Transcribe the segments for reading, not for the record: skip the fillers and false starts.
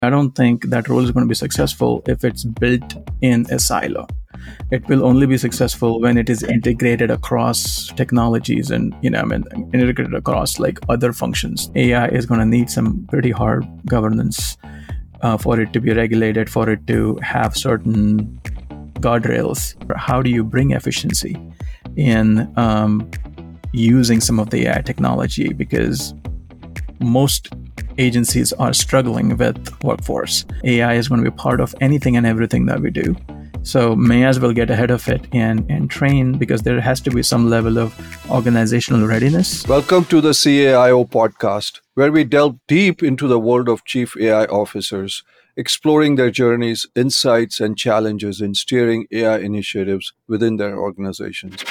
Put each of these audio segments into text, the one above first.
I don't think that role is going to be successful if it's built in a silo. It will only be successful when it is integrated across technologies and, integrated across like other functions. AI is going to need some pretty hard governance for it to be regulated, for it to have certain guardrails. How do you bring efficiency in using some of the AI technology? Because most agencies are struggling with workforce. AI is going to be part of anything and everything that we do. So may as well get ahead of it and train, because there has to be some level of organizational readiness. Welcome to the CAIO podcast, where we delve deep into the world of chief AI officers, exploring their journeys, insights, and challenges in steering AI initiatives within their organizations.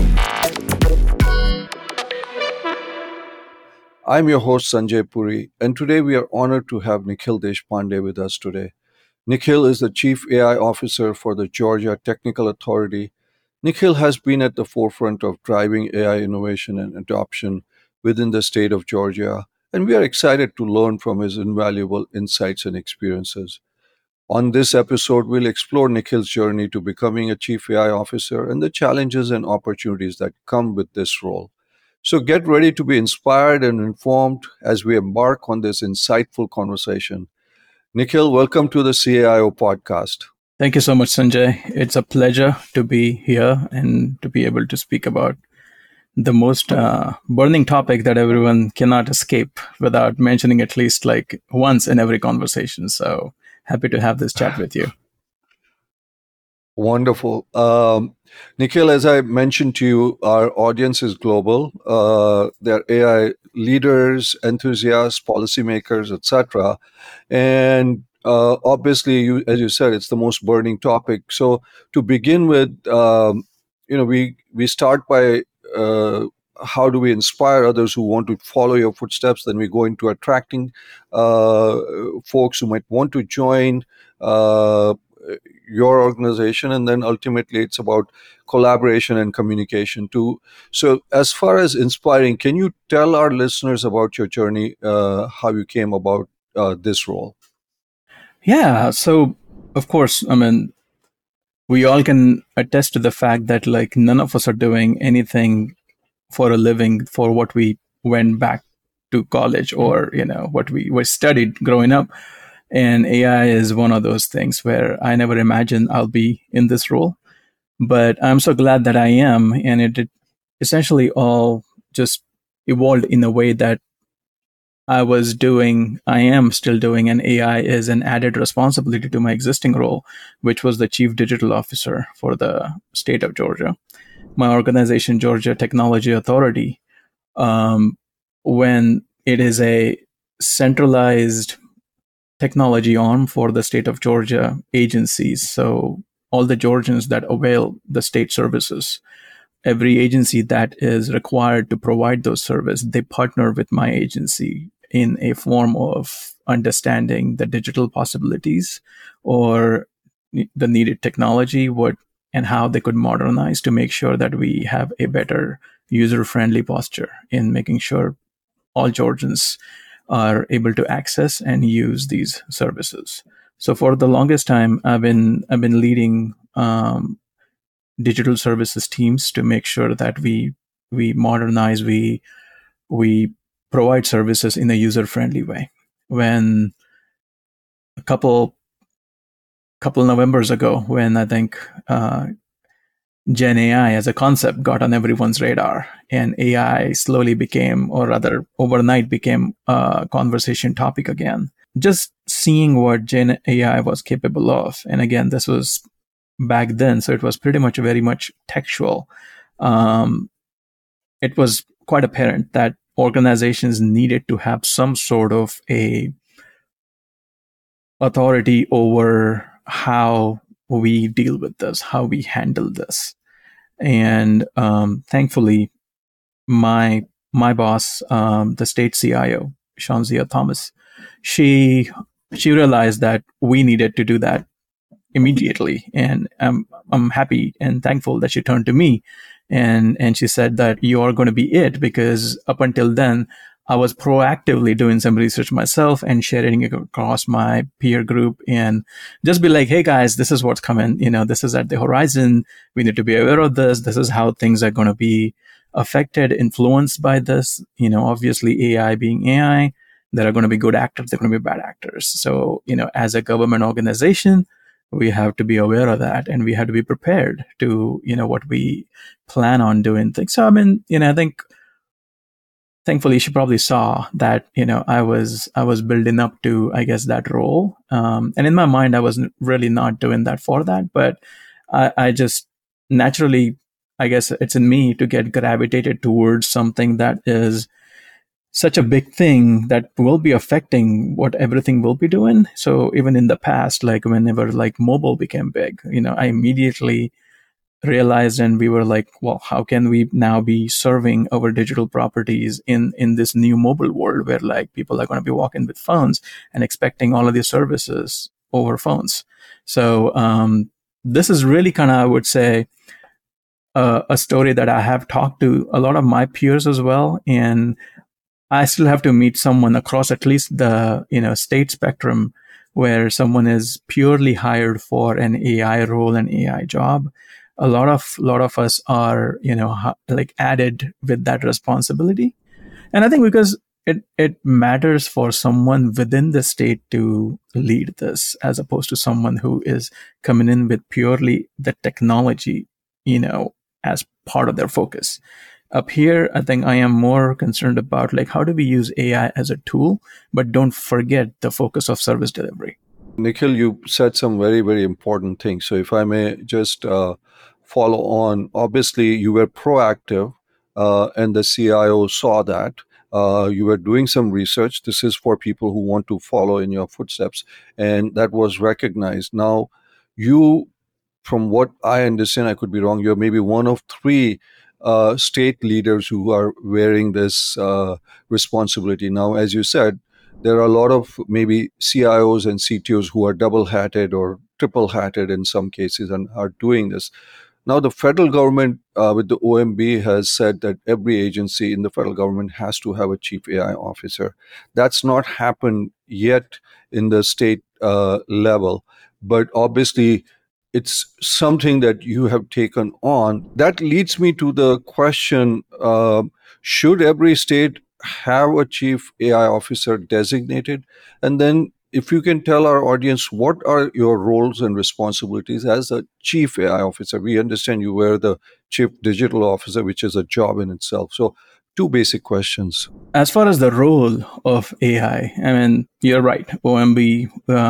I'm your host, Sanjay Puri, and today we are honored to have Nikhil Deshpande with us today. Nikhil is the Chief AI Officer for the Georgia Technical Authority. Nikhil has been at the forefront of driving AI innovation and adoption within the state of Georgia, and we are excited to learn from his invaluable insights and experiences. On this episode, we'll explore Nikhil's journey to becoming a Chief AI Officer and the challenges and opportunities that come with this role. So get ready to be inspired and informed as we embark on this insightful conversation. Nikhil, welcome to the CAIO podcast. Thank you so much, Sanjay. It's a pleasure to be here and to be able to speak about the most burning topic that everyone cannot escape without mentioning at least like once in every conversation. So happy to have this chat with you. Wonderful. Nikhil, as I mentioned to you, our audience is global. They're AI leaders, enthusiasts, policymakers, etc. And obviously, as you said, it's the most burning topic. So to begin with, we start by how do we inspire others who want to follow your footsteps? Then we go into attracting folks who might want to join your organization, and then ultimately it's about collaboration and communication too. So as far as inspiring, can you tell our listeners about your journey, how you came about this role? Yeah, so of course, we all can attest to the fact that like none of us are doing anything for a living for what we went back to college or what we were studied growing up. And AI is one of those things where I never imagined I'll be in this role, but I'm so glad that I am. And it essentially all just evolved in a way that I am still doing, and AI is an added responsibility to my existing role, which was the Chief Digital Officer for the state of Georgia. My organization, Georgia Technology Authority, when it is a centralized technology arm for the state of Georgia agencies. So all the Georgians that avail the state services, every agency that is required to provide those services, they partner with my agency in a form of understanding the digital possibilities or the needed technology, and how they could modernize to make sure that we have a better user-friendly posture in making sure all Georgians are able to access and use these services. So for the longest time, I've been leading digital services teams to make sure that we modernize, we provide services in a user-friendly way. When a couple Novembers ago, when I think Gen AI as a concept got on everyone's radar, and AI slowly became, or rather overnight became, a conversation topic again. Just seeing what Gen AI was capable of, and again, this was back then, so it was pretty much very much textual. It was quite apparent that organizations needed to have some sort of a authority over how we deal with this, how we handle this. And thankfully, my boss, the state CIO, Shanzia Thomas, she realized that we needed to do that immediately. And I'm happy and thankful that she turned to me and she said that you are going to be it, because up until then, I was proactively doing some research myself and sharing it across my peer group and just be like, hey guys, this is what's coming. This is at the horizon. We need to be aware of this. This is how things are going to be affected, influenced by this. Obviously AI being AI, there are going to be good actors, there are going to be bad actors. So, as a government organization, we have to be aware of that and we have to be prepared to, what we plan on doing things. So, I think thankfully she probably saw that I was building up to, I guess, that role, and in my mind I was really not doing that for that, but I just naturally, I guess it's in me to get gravitated towards something that is such a big thing that will be affecting what everything will be doing. So even in the past, like whenever like mobile became big, I immediately realized and we were like, well, how can we now be serving our digital properties in this new mobile world where like people are going to be walking with phones and expecting all of these services over phones. So this is really kind of, I would say, a story that I have talked to a lot of my peers as well, and I still have to meet someone across at least the state spectrum where someone is purely hired for an AI role, an AI job. A lot of us are like added with that responsibility, and I think because it matters for someone within the state to lead this as opposed to someone who is coming in with purely the technology as part of their focus. Up here, I think I am more concerned about like how do we use AI as a tool, but don't forget the focus of service delivery. Nikhil, you said some very, very important things. So, if I may just follow on, obviously, you were proactive, and the CIO saw that. You were doing some research. This is for people who want to follow in your footsteps, and that was recognized. Now, you, from what I understand, I could be wrong, you're maybe one of three state leaders who are wearing this responsibility. Now, as you said, there are a lot of maybe CIOs and CTOs who are double hatted or triple hatted in some cases and are doing this. Now, the federal government with the OMB has said that every agency in the federal government has to have a chief AI officer. That's not happened yet in the state level, but obviously it's something that you have taken on. That leads me to the question, should every state have a chief AI officer designated? And then if you can tell our audience, what are your roles and responsibilities as a chief AI officer? We understand you were the chief digital officer, which is a job in itself. So two basic questions. As far as the role of AI, I mean, you're right. OMB,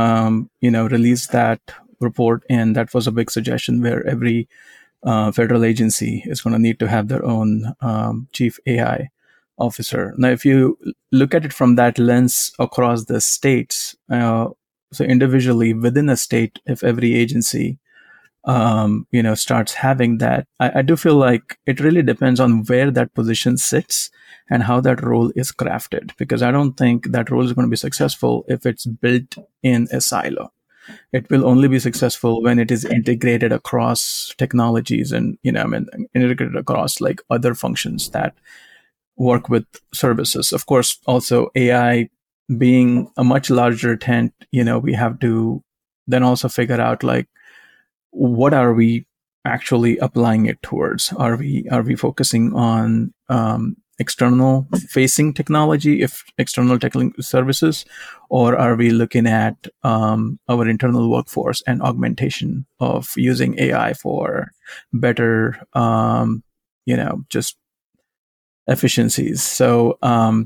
released that report, and that was a big suggestion where every federal agency is going to need to have their own chief AI officer. Now, if you look at it from that lens across the states, so individually within a state, if every agency starts having that, I do feel like it really depends on where that position sits and how that role is crafted, because I don't think that role is going to be successful if it's built in a silo. It will only be successful when it is integrated across technologies and integrated across like other functions that work with services. Of course, also AI being a much larger tent, we have to then also figure out like what are we actually applying it towards? Are we focusing on external facing technology, if external technical services, or are we looking at our internal workforce and augmentation of using AI for better just efficiencies? So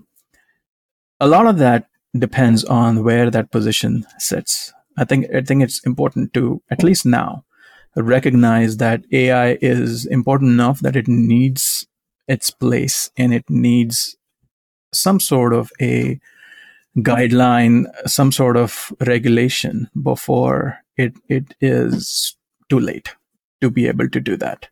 a lot of that depends on where that position sits. I think it's important to, at least now, recognize that AI is important enough that it needs its place and it needs some sort of a guideline, some sort of regulation before it is too late to be able to do that.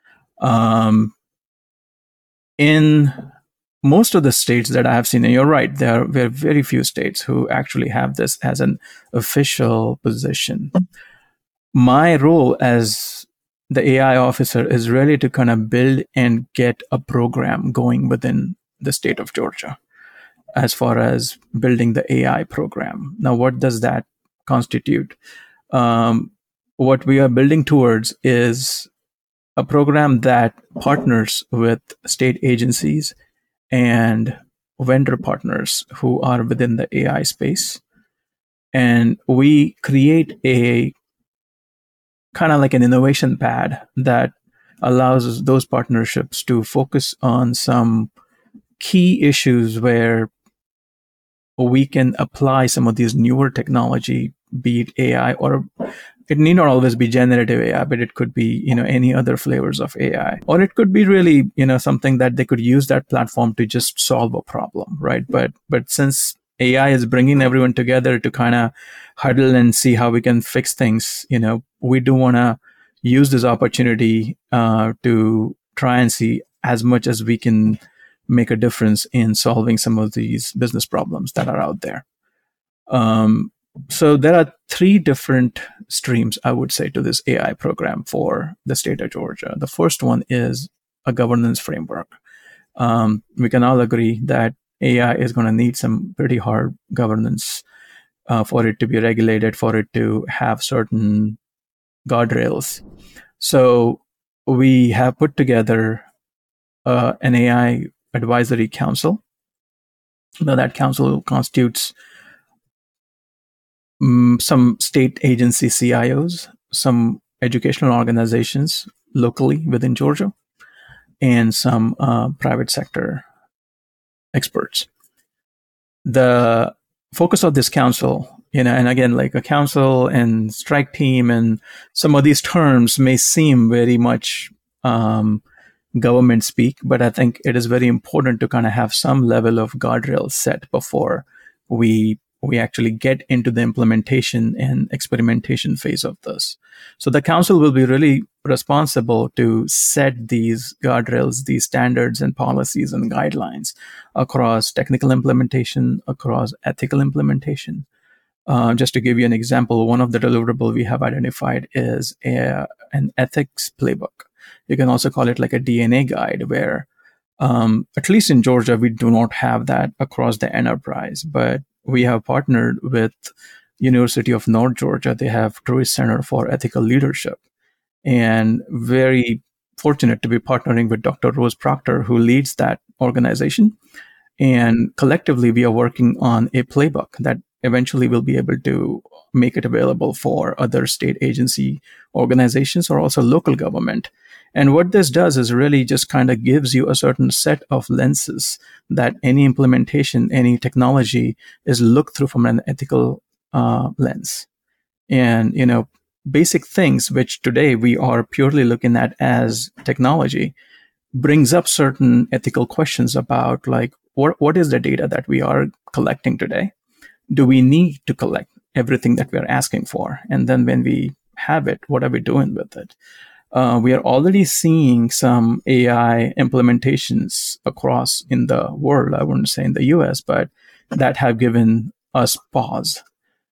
In most of the states that I have seen, and you're right, there are very few states who actually have this as an official position. My role as the AI officer is really to kind of build and get a program going within the state of Georgia. as far as building the AI program. Now, what does that constitute? What we are building towards is a program that partners with state agencies and vendor partners who are within the AI space. And we create a kind of like an innovation pad that allows those partnerships to focus on some key issues where we can apply some of these newer technology, be it AI, or it need not always be generative AI, but it could be, any other flavors of AI, or it could be really, something that they could use that platform to just solve a problem, right? But since AI is bringing everyone together to kind of huddle and see how we can fix things, we do want to use this opportunity to try and see as much as we can make a difference in solving some of these business problems that are out there. So there are 3 different streams, I would say, to this AI program for the state of Georgia. The first one is a governance framework. We can all agree that AI is going to need some pretty hard governance for it to be regulated, for it to have certain guardrails. So we have put together an AI advisory council. Now, that council constitutes some state agency CIOs, some educational organizations locally within Georgia, and some private sector experts. The focus of this council, and again, like a council and strike team and some of these terms may seem very much government speak, but I think it is very important to kind of have some level of guardrails set before we actually get into the implementation and experimentation phase of this. So the council will be really responsible to set these guardrails, these standards and policies and guidelines across technical implementation, across ethical implementation. Just to give you an example, one of the deliverables we have identified is an ethics playbook. You can also call it like a DNA guide where, at least in Georgia, we do not have that across the enterprise, but we have partnered with University of North Georgia. They have Truist Center for Ethical Leadership, and very fortunate to be partnering with Dr. Rose Proctor, who leads that organization. And collectively, we are working on a playbook that eventually will be able to make it available for other state agency organizations or also local government. And what this does is really just kind of gives you a certain set of lenses that any implementation, any technology is looked through from an ethical lens. And, basic things which today we are purely looking at as technology brings up certain ethical questions about like, what is the data that we are collecting today? Do we need to collect everything that we are asking for? And then when we have it, what are we doing with it? We are already seeing some AI implementations across in the world. I wouldn't say in the US, but that have given us pause.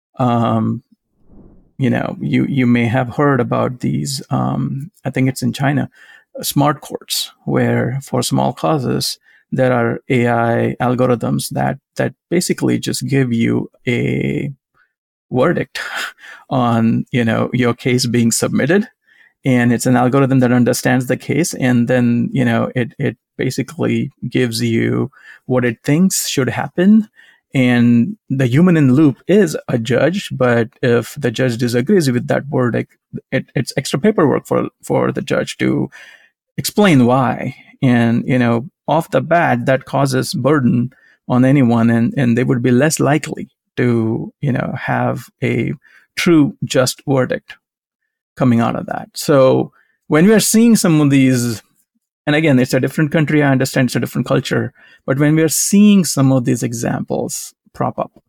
You may have heard about these, I think it's in China, smart courts, where for small causes, there are AI algorithms that basically just give you a verdict on, your case being submitted. And it's an algorithm that understands the case. And then, it basically gives you what it thinks should happen. And the human in the loop is a judge. But if the judge disagrees with that verdict, it's extra paperwork for the judge to explain why. And, off the bat, that causes burden on anyone. And they would be less likely to, have a true just verdict coming out of that. So when we are seeing some of these, and again, it's a different country, I understand it's a different culture, but when we are seeing some of these examples prop up,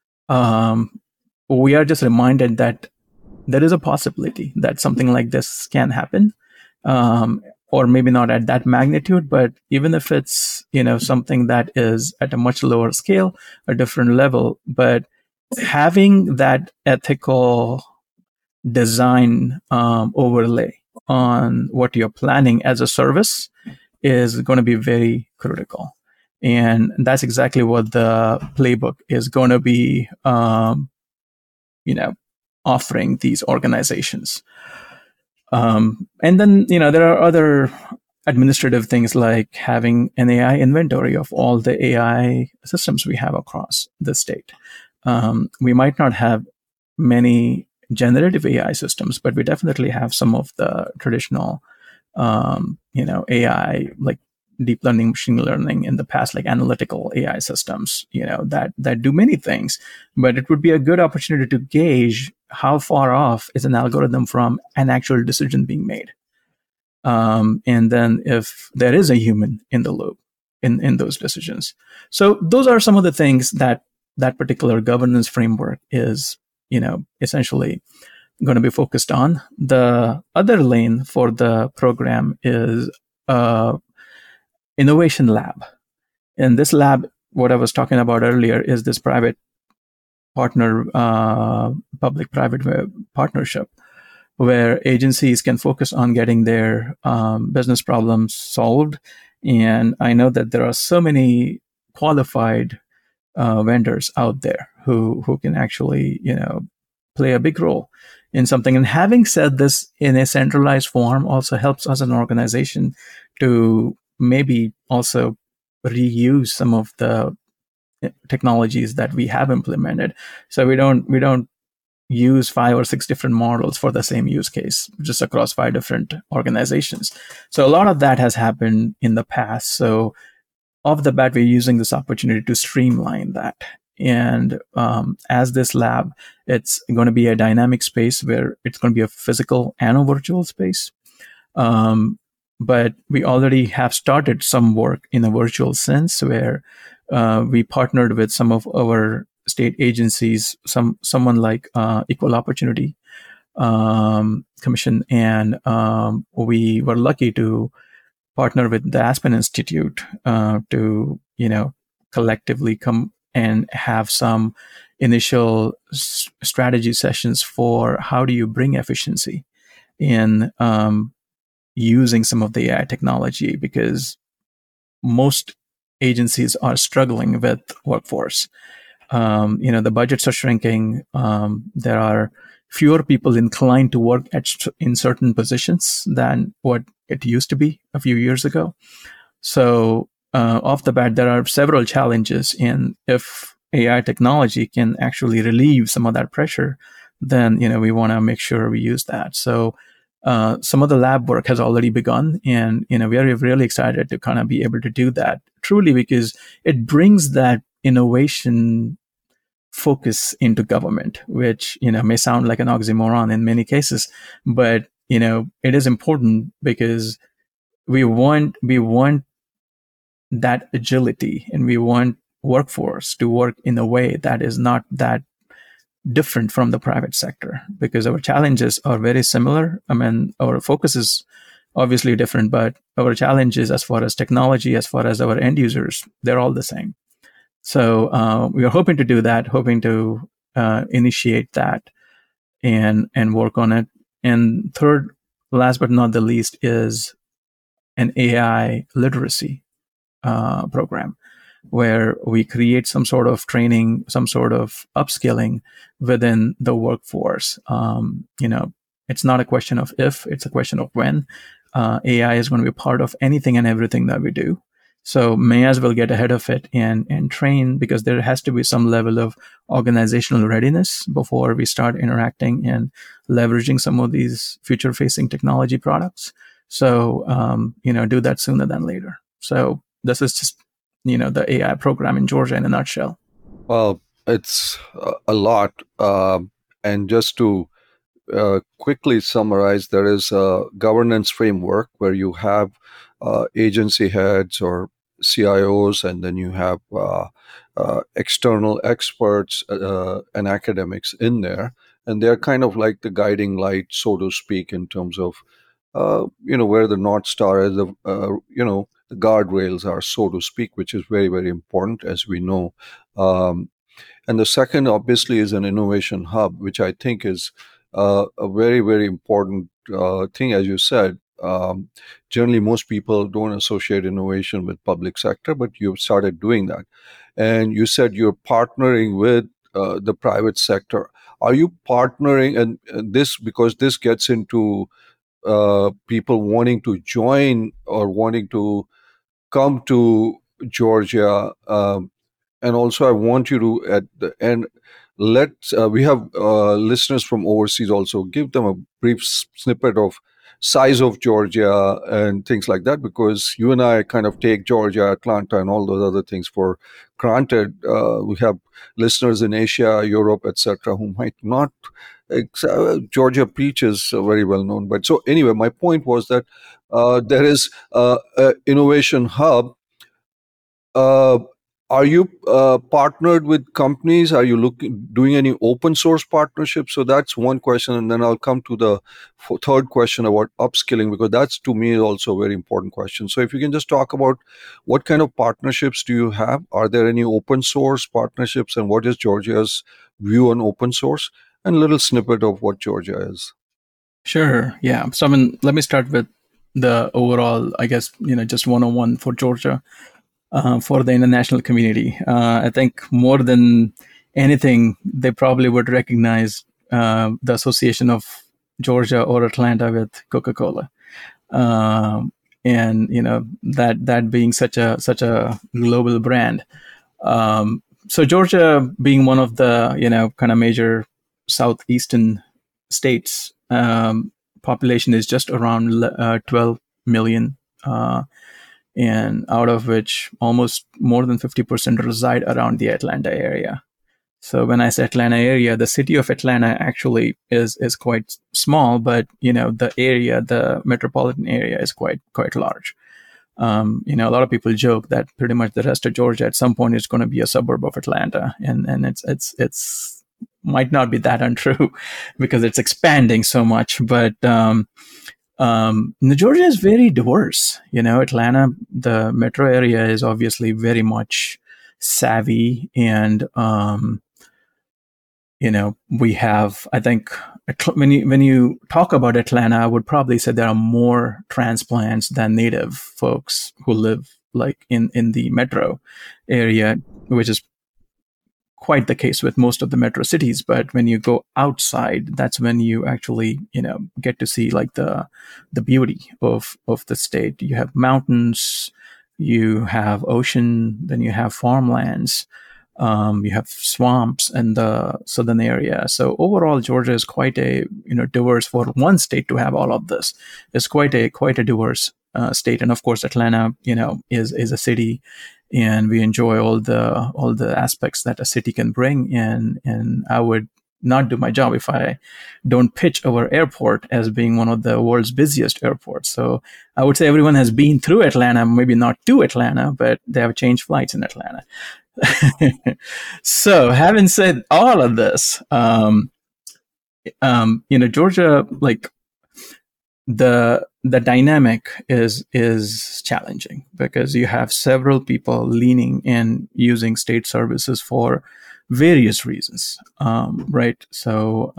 we are just reminded that there is a possibility that something like this can happen, or maybe not at that magnitude, but even if it's, something that is at a much lower scale, a different level, but having that ethical design overlay on what you're planning as a service is going to be very critical. And that's exactly what the playbook is going to be, offering these organizations. And then, there are other administrative things like having an AI inventory of all the AI systems we have across the state. We might not have many generative AI systems, but we definitely have some of the traditional, AI, like deep learning, machine learning in the past, like analytical AI systems, that do many things. But it would be a good opportunity to gauge how far off is an algorithm from an actual decision being made. And then if there is a human in the loop in those decisions. So those are some of the things that particular governance framework is, essentially going to be focused on. The other lane for the program is innovation lab. And this lab, what I was talking about earlier, is this private partner, public-private partnership, where agencies can focus on getting their business problems solved. And I know that there are so many qualified vendors out there who can actually, play a big role in something. And having said this in a centralized form also helps us as an organization to maybe also reuse some of the technologies that we have implemented. So we don't use 5 or 6 different models for the same use case, just across 5 different organizations. So a lot of that has happened in the past. So off the bat, we're using this opportunity to streamline that. And as this lab, it's going to be a dynamic space where it's going to be a physical and a virtual space. But we already have started some work in a virtual sense where we partnered with some of our state agencies, someone like Equal Opportunity Commission, and we were lucky to partner with the Aspen Institute to collectively come and have some initial strategy sessions for how do you bring efficiency in using some of the AI technology, because most agencies are struggling with workforce. The budgets are shrinking. There are fewer people inclined to work in certain positions than what it used to be a few years ago. So off the bat, there are several challenges. And if AI technology can actually relieve some of that pressure, then we want to make sure we use that. So some of the lab work has already begun, and we are really excited to kind of be able to do that truly, because it brings that innovation focus into government, which may sound like an oxymoron in many cases, but it is important because we want that agility, and we want workforce to work in a way that is not that different from the private sector, because our challenges are very similar. I mean, our focus is obviously different, but our challenges as far as technology, as far as our end users, they're all the same. So we are hoping to do that, hoping to initiate that and work on it. And third, last but not the least, is an AI literacy program, where we create some sort of training, some sort of upskilling within the workforce. It's not a question of if, it's a question of when. AI is going to be part of anything and everything that we do. So may as well get ahead of it and train, because there has to be some level of organizational readiness before we start interacting and leveraging some of these future-facing technology products. So, do that sooner than later. So this is just, the AI program in Georgia in a nutshell. Well, it's a lot. And just to quickly summarize, there is a governance framework where you have agency heads or CIOs, and then you have external experts and academics in there. And they're kind of like the guiding light, so to speak, in terms of, where the North Star is, the guardrails are, so to speak, which is very, very important, as we know. And the second, obviously, is an innovation hub, which I think is a very, very important thing, as you said. Generally, most people don't associate innovation with public sector, but you've started doing that. And you said you're partnering with the private sector. Are you partnering, and this because this gets into people wanting to join or wanting to come to Georgia. And also, I want you to, at the end, let we have listeners from overseas also, give them a brief snippet of size of Georgia and things like that, because you and I kind of take Georgia, Atlanta, and all those other things for granted. We have listeners in Asia, Europe, etc., who might not. Georgia Peach is very well known, but so anyway, my point was that there is an innovation hub. uh, are you partnered with companies? Are you doing any open source partnerships? So that's one question, and then I'll come to the third question about upskilling, because that's, to me, also a very important question. So if you can just talk about what kind of partnerships do you have? Are there any open source partnerships, and what is Georgia's view on open source? And a little snippet of what Georgia is. Sure. Yeah. So, let me start with the overall, I guess, just 101 for Georgia, for the international community. I think more than anything, they probably would recognize the association of Georgia or Atlanta with Coca-Cola. And that being such a global brand. So Georgia being one of the kind of major southeastern states, population is just around 12 million, and out of which almost more than 50% reside around the Atlanta area. So when I say Atlanta area, the city of Atlanta actually is quite small, but the area, the metropolitan area, is quite large. A lot of people joke that pretty much the rest of Georgia at some point is going to be a suburb of Atlanta, and it's might not be that untrue because it's expanding so much. But Georgia is very diverse. Atlanta, the metro area, is obviously very much savvy, and we have, I think, when you talk about Atlanta, I would probably say there are more transplants than native folks who live like in the metro area, which is quite the case with most of the metro cities. But when you go outside, that's when you actually get to see like the beauty of the state. You have mountains, you have ocean, then you have farmlands, you have swamps in the southern area. So overall, Georgia is quite a diverse. For one state to have all of this, is quite a diverse state. And of course, Atlanta is a city, and we enjoy all the aspects that a city can bring. And I would not do my job if I don't pitch our airport as being one of the world's busiest airports. So I would say everyone has been through Atlanta, maybe not to Atlanta, but they have changed flights in Atlanta. So having said all of this, Georgia, like the dynamic is challenging because you have several people leaning and using state services for various reasons, right? So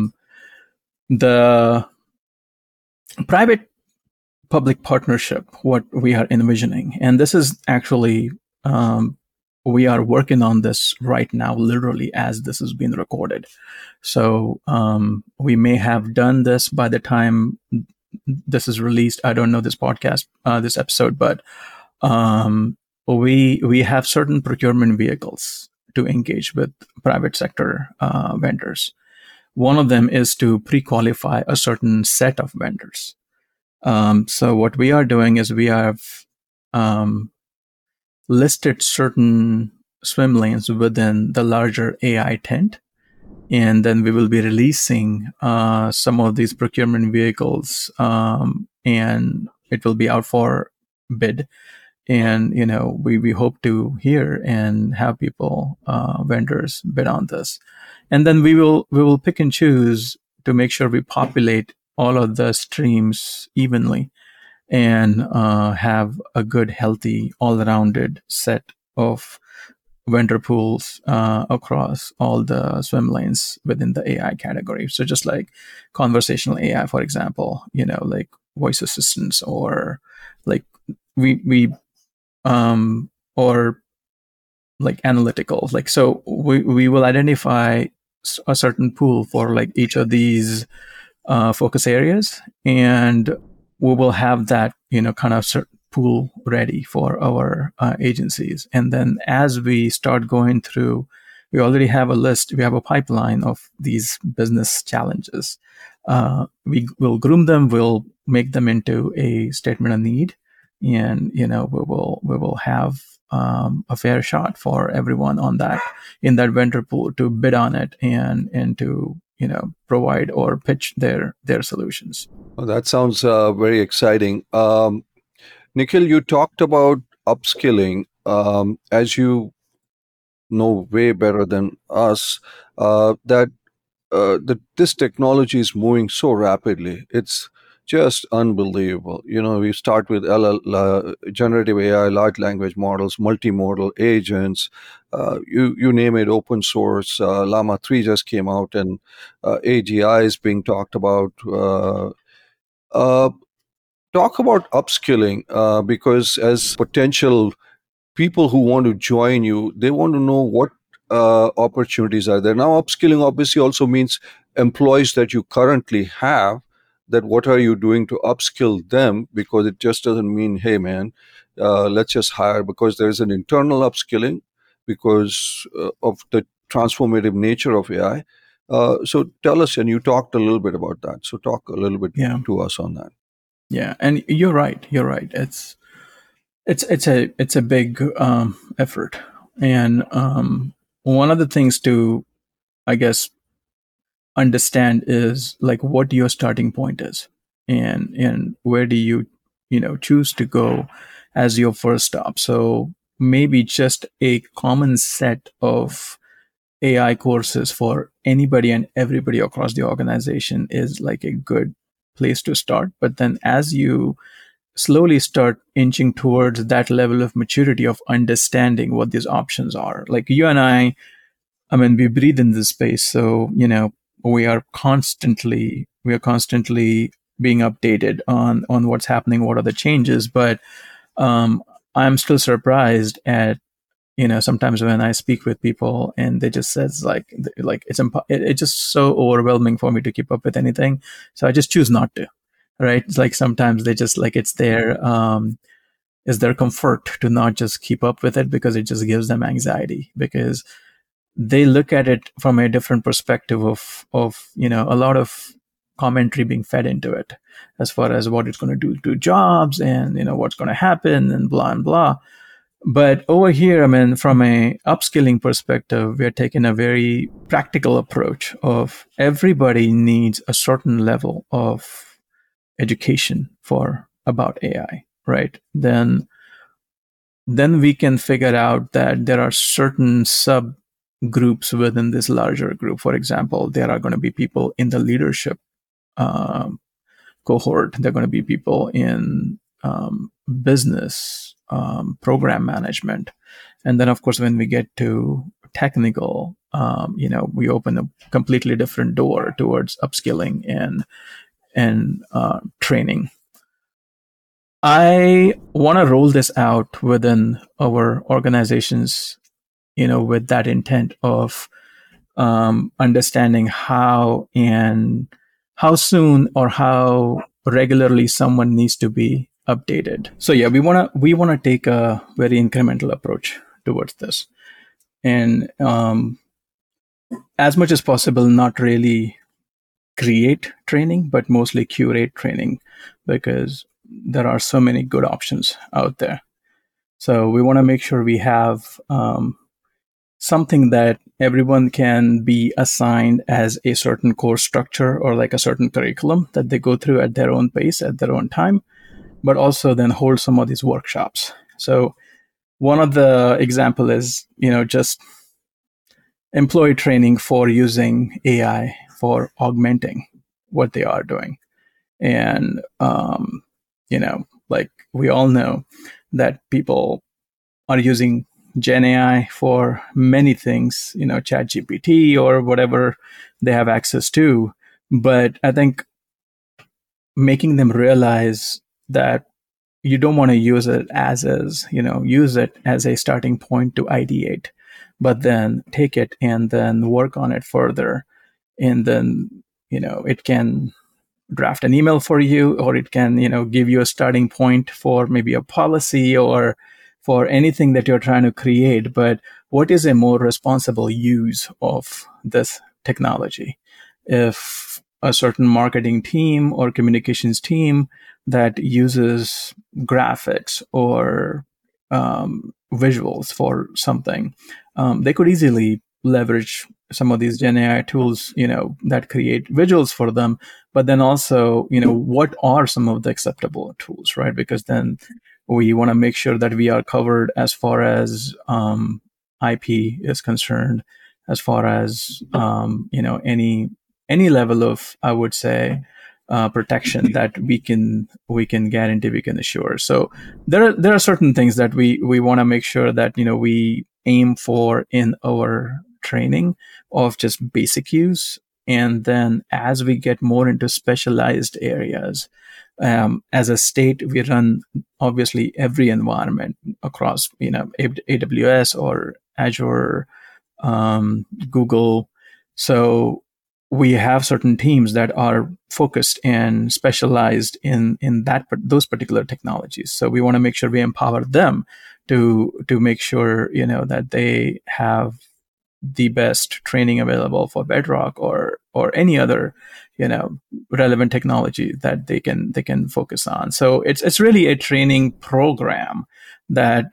the private public partnership, what we are envisioning, and this is actually we are working on this right now, literally as this is being recorded. So we may have done this by the time this is released. I don't know this podcast, this episode, but we have certain procurement vehicles to engage with private sector vendors. One of them is to pre-qualify a certain set of vendors. So what we are doing is we have listed certain swim lanes within the larger AI tent, and then we will be releasing some of these procurement vehicles, and it will be out for bid. And we hope to hear and have people, vendors, bid on this, and then we will pick and choose to make sure we populate all of the streams evenly and have a good, healthy, all-rounded set of vendor pools across all the swim lanes within the AI category. So just like conversational AI, for example, like voice assistants, or like we or like analytical. Like, so we will identify a certain pool for like each of these focus areas, and we will have that, kind of pool ready for our agencies. And then as we start going through, we already have a list, we have a pipeline of these business challenges. We will groom them, we'll make them into a statement of need, and we will have a fair shot for everyone on that, in that vendor pool, to bid on it and to provide or pitch their solutions. Oh, that sounds very exciting. Nikhil, you talked about upskilling. As you know way better than us, that this technology is moving so rapidly. It's just unbelievable. We start with generative AI, large language models, multimodal agents, you name it, open source. Llama 3 just came out, and AGI is being talked about. Uh, Talk about upskilling, because as potential people who want to join you, they want to know what opportunities are there. Now, upskilling obviously also means employees that you currently have, that what are you doing to upskill them, because it just doesn't mean, hey, man, let's just hire, because there is an internal upskilling because of the transformative nature of AI. So tell us, and you talked a little bit about that. So talk a little bit Yeah. to us on that. Yeah, and you're right. It's a big effort, and one of the things to, I guess, understand is like what your starting point is, and where do you choose to go as your first stop. So maybe just a common set of AI courses for anybody and everybody across the organization is like a good place to start. But then as you slowly start inching towards that level of maturity of understanding what these options are, like you and I mean, we breathe in this space, so we are constantly being updated on what's happening, what are the changes. But I'm still surprised at sometimes when I speak with people and they just says like it's just so overwhelming for me to keep up with anything, so I just choose not to. Right? It's like sometimes they just like it's their comfort to not just keep up with it, because it just gives them anxiety, because they look at it from a different perspective of a lot of commentary being fed into it as far as what it's going to do to jobs, and what's going to happen, and blah and blah. But over here, I mean, from a upskilling perspective, we're taking a very practical approach of everybody needs a certain level of education for about AI, right? Then we can figure out that there are certain subgroups within this larger group. For example, there are going to be people in the leadership cohort. There are going to be people in business, program management. And then, of course, when we get to technical, we open a completely different door towards upskilling and training. I want to roll this out within our organizations, with that intent of understanding how soon or how regularly someone needs to be updated. So yeah, we want to take a very incremental approach towards this, and as much as possible, not really create training, but mostly curate training, because there are so many good options out there. So we want to make sure we have something that everyone can be assigned as a certain course structure, or like a certain curriculum that they go through at their own pace, at their own time, but also then hold some of these workshops. So one of the example is, just employee training for using AI for augmenting what they are doing. And, like we all know that people are using Gen AI for many things, ChatGPT or whatever they have access to. But I think making them realize that you don't want to use it as is, use it as a starting point to ideate, but then take it and then work on it further. And then, it can draft an email for you, or it can, give you a starting point for maybe a policy or for anything that you're trying to create. But what is a more responsible use of this technology? If a certain marketing team or communications team that uses graphics or visuals for something, they could easily leverage some of these Gen AI tools, that create visuals for them. But then also, what are some of the acceptable tools, right? Because then we want to make sure that we are covered as far as IP is concerned, as far as any level of, I would say, protection that we can guarantee, we can assure. So there are certain things that we want to make sure that we aim for in our training of just basic use. And then as we get more into specialized areas, as a state, we run obviously every environment across AWS or Azure, Google. So we have certain teams that are focused and specialized in those particular technologies. So we want to make sure we empower them to make sure that they have the best training available for Bedrock or any other relevant technology that they can focus on. So it's really a training program that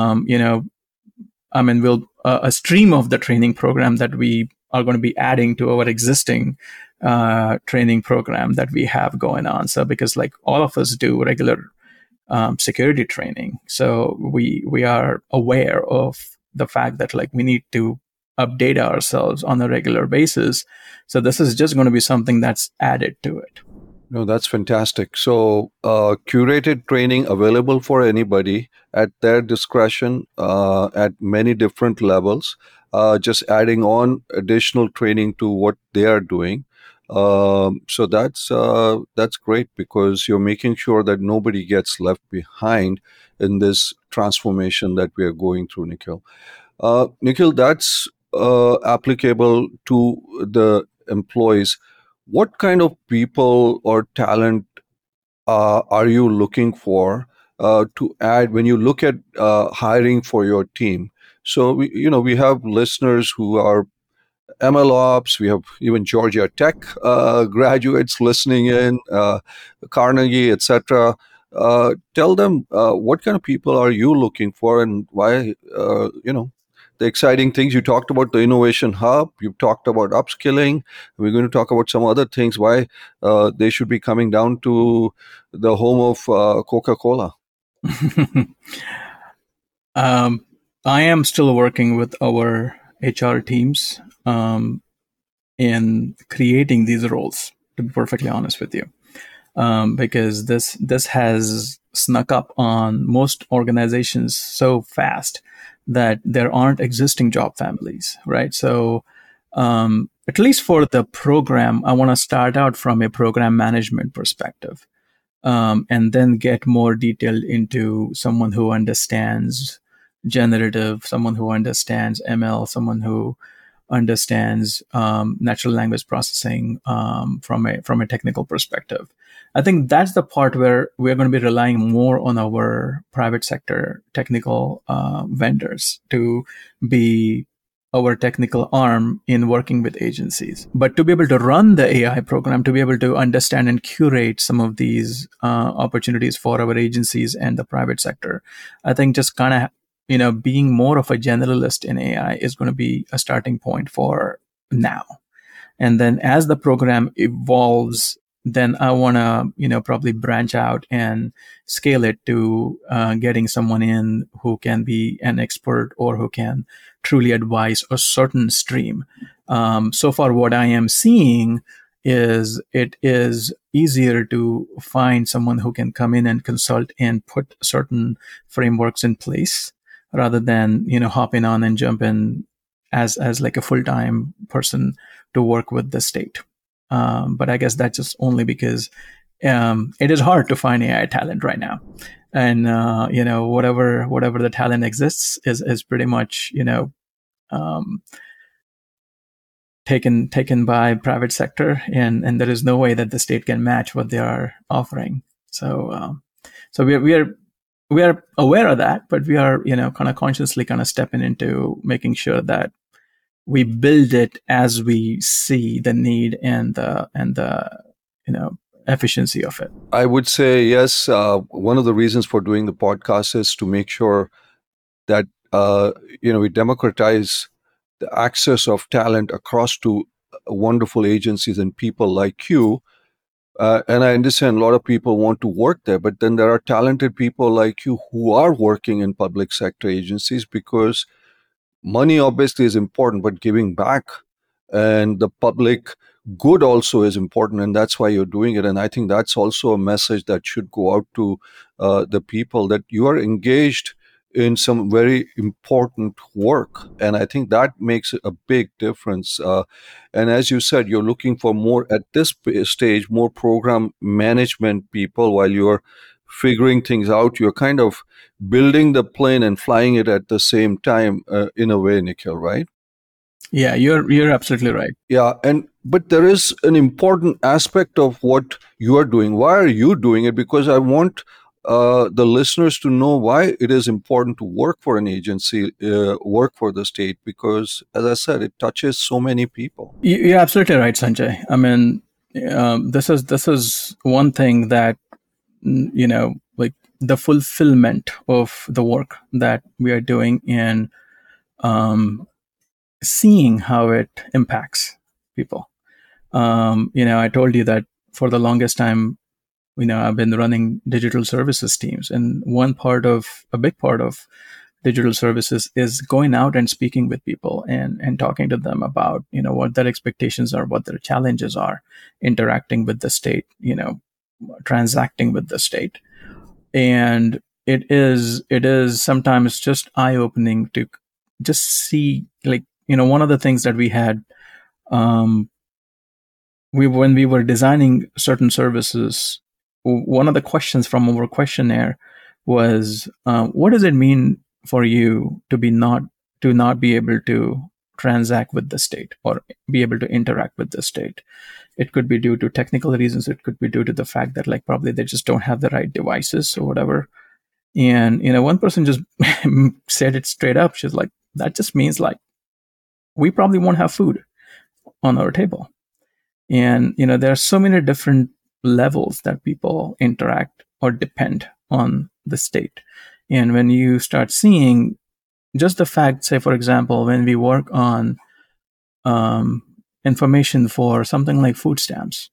we'll a stream of the training program that we are going to be adding to our existing training program that we have going on. So because like all of us do regular security training, so we are aware of the fact that like we need to update ourselves on a regular basis. So this is just going to be something that's added to it. No, that's fantastic. So curated training available for anybody at their discretion at many different levels, just adding on additional training to what they are doing. So that's great, because you're making sure that nobody gets left behind in this transformation that we are going through, Nikhil. Nikhil, that's applicable to the employees. What kind of people or talent are you looking for to add when you look at hiring for your team? So we have listeners who are ML ops. We have even Georgia Tech graduates listening in, Carnegie, etc. Tell them what kind of people are you looking for, and why. The exciting things you talked about, the innovation hub. You talked about upskilling. We're going to talk about some other things. Why they should be coming down to the home of Coca-Cola. I am still working with our HR teams in creating these roles, to be perfectly honest with you, because this has snuck up on most organizations so fast that there aren't existing job families, right? So at least for the program, I want to start out from a program management perspective, and then get more detailed into someone who understands generative, someone who understands ML, someone who understands natural language processing from a technical perspective. I think that's the part where we're going to be relying more on our private sector technical vendors to be our technical arm in working with agencies. But to be able to run the AI program, to be able to understand and curate some of these opportunities for our agencies and the private sector, I think just kind of being more of a generalist in AI is going to be a starting point for now. And then as the program evolves, then I want to, probably branch out and scale it to getting someone in who can be an expert or who can truly advise a certain stream. So far, what I am seeing is it is easier to find someone who can come in and consult and put certain frameworks in place rather than, hop in on and jump in as like a full-time person to work with the state. But I guess that's just only because it is hard to find AI talent right now. And whatever the talent exists is pretty much um, taken by private sector, and there is no way that the state can match what they are offering. So we are aware of that, but we are kind of consciously kind of stepping into making sure that we build it as we see the need and the efficiency of it. I would say yes. One of the reasons for doing the podcast is to make sure that we democratize the access of talent across to wonderful agencies and people like you. And I understand a lot of people want to work there, but then there are talented people like you who are working in public sector agencies, because money obviously is important, but giving back and the public good also is important, and that's why you're doing it. And I think that's also a message that should go out to the people, that you are engaged in some very important work, and I think that makes a big difference. And as you said, you're looking for more at this stage, more program management people, while you're figuring things out. You're kind of building the plane and flying it at the same time, in a way, Nikhil, right? Yeah, you're absolutely right. Yeah, but there is an important aspect of what you are doing. Why are you doing it? Because I want the listeners to know why it is important to work for an agency, work for the state, because, as I said, it touches so many people. You're absolutely right, Sanjay. I mean, this is one thing that like the fulfillment of the work that we are doing in seeing how it impacts people. I told you that for the longest time, I've been running digital services teams, and a big part of digital services is going out and speaking with people and talking to them about, what their expectations are, what their challenges are, interacting with the state, transacting with the state. And it is sometimes just eye-opening to just see, like, one of the things that we had, when we were designing certain services, one of the questions from our questionnaire was, what does it mean for you to not be able to transact with the state or be able to interact with the state? It could be due to technical reasons. It could be due to the fact that, like, probably they just don't have the right devices or whatever. And one person just said it straight up. She's like, that just means, like, we probably won't have food on our table. And there are so many different levels that people interact or depend on the state. And when you start seeing just the fact, say, for example, when we work on information for something like food stamps,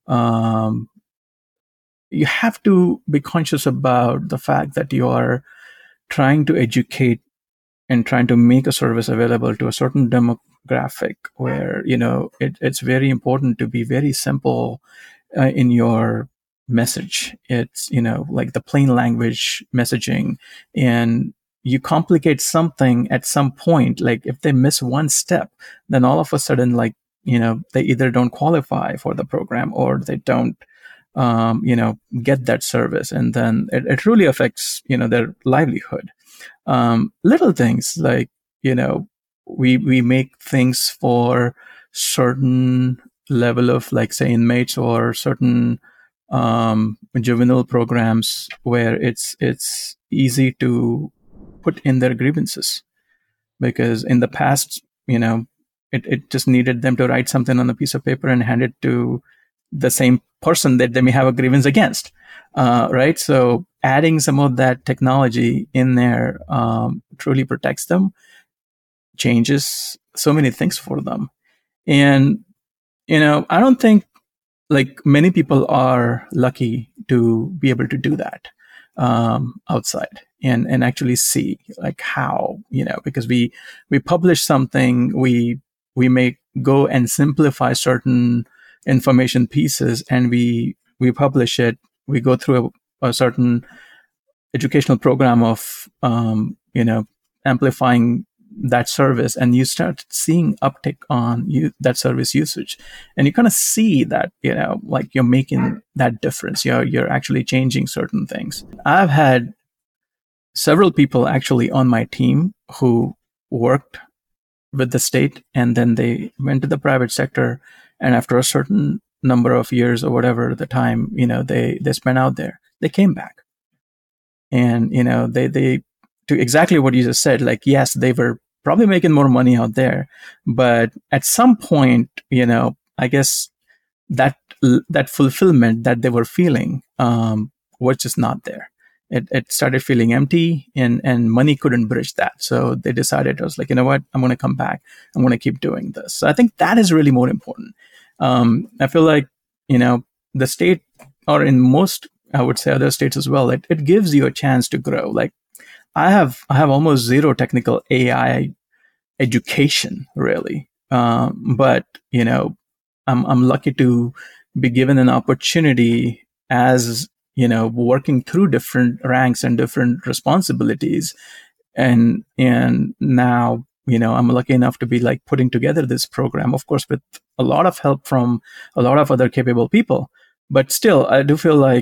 you have to be conscious about the fact that you are trying to educate and trying to make a service available to a certain demographic where, it's very important to be very simple in your message. It's, like the plain language messaging, and you complicate something at some point. Like, if they miss one step, then all of a sudden, like, they either don't qualify for the program or they don't, get that service. And then it really affects, their livelihood. Little things like, we make things for certain level of, like, say, inmates or certain juvenile programs where it's easy to put in their grievances, because in the past, it just needed them to write something on a piece of paper and hand it to the same person that they may have a grievance against, right? So adding some of that technology in there truly protects them, changes so many things for them. And I don't think, like, many people are lucky to be able to do that outside and actually see, like, how, because we publish something, we may go and simplify certain information pieces, and we publish it. We go through a certain educational program of amplifying that service, and you start seeing uptick on that service usage, and you kind of see that, like you're making that difference. You're actually changing certain things. I've had several people actually on my team who worked with the state, and then they went to the private sector, and after a certain number of years or whatever the time they spent out there, they came back. And they to exactly what you just said, like, yes, they were probably making more money out there, but at some point, I guess that fulfillment that they were feeling was just not there. It started feeling empty, and money couldn't bridge that. So they decided, I was like, you know what, I'm going to come back. I'm going to keep doing this. So I think that is really more important. I feel like, the state, or in most, I would say other states as well, it gives you a chance to grow. Like I have almost zero technical AI education, really. But, I'm lucky to be given an opportunity as, working through different ranks and different responsibilities. And now, I'm lucky enough to be like putting together this program, of course, with a lot of help from a lot of other capable people. But still, I do feel like,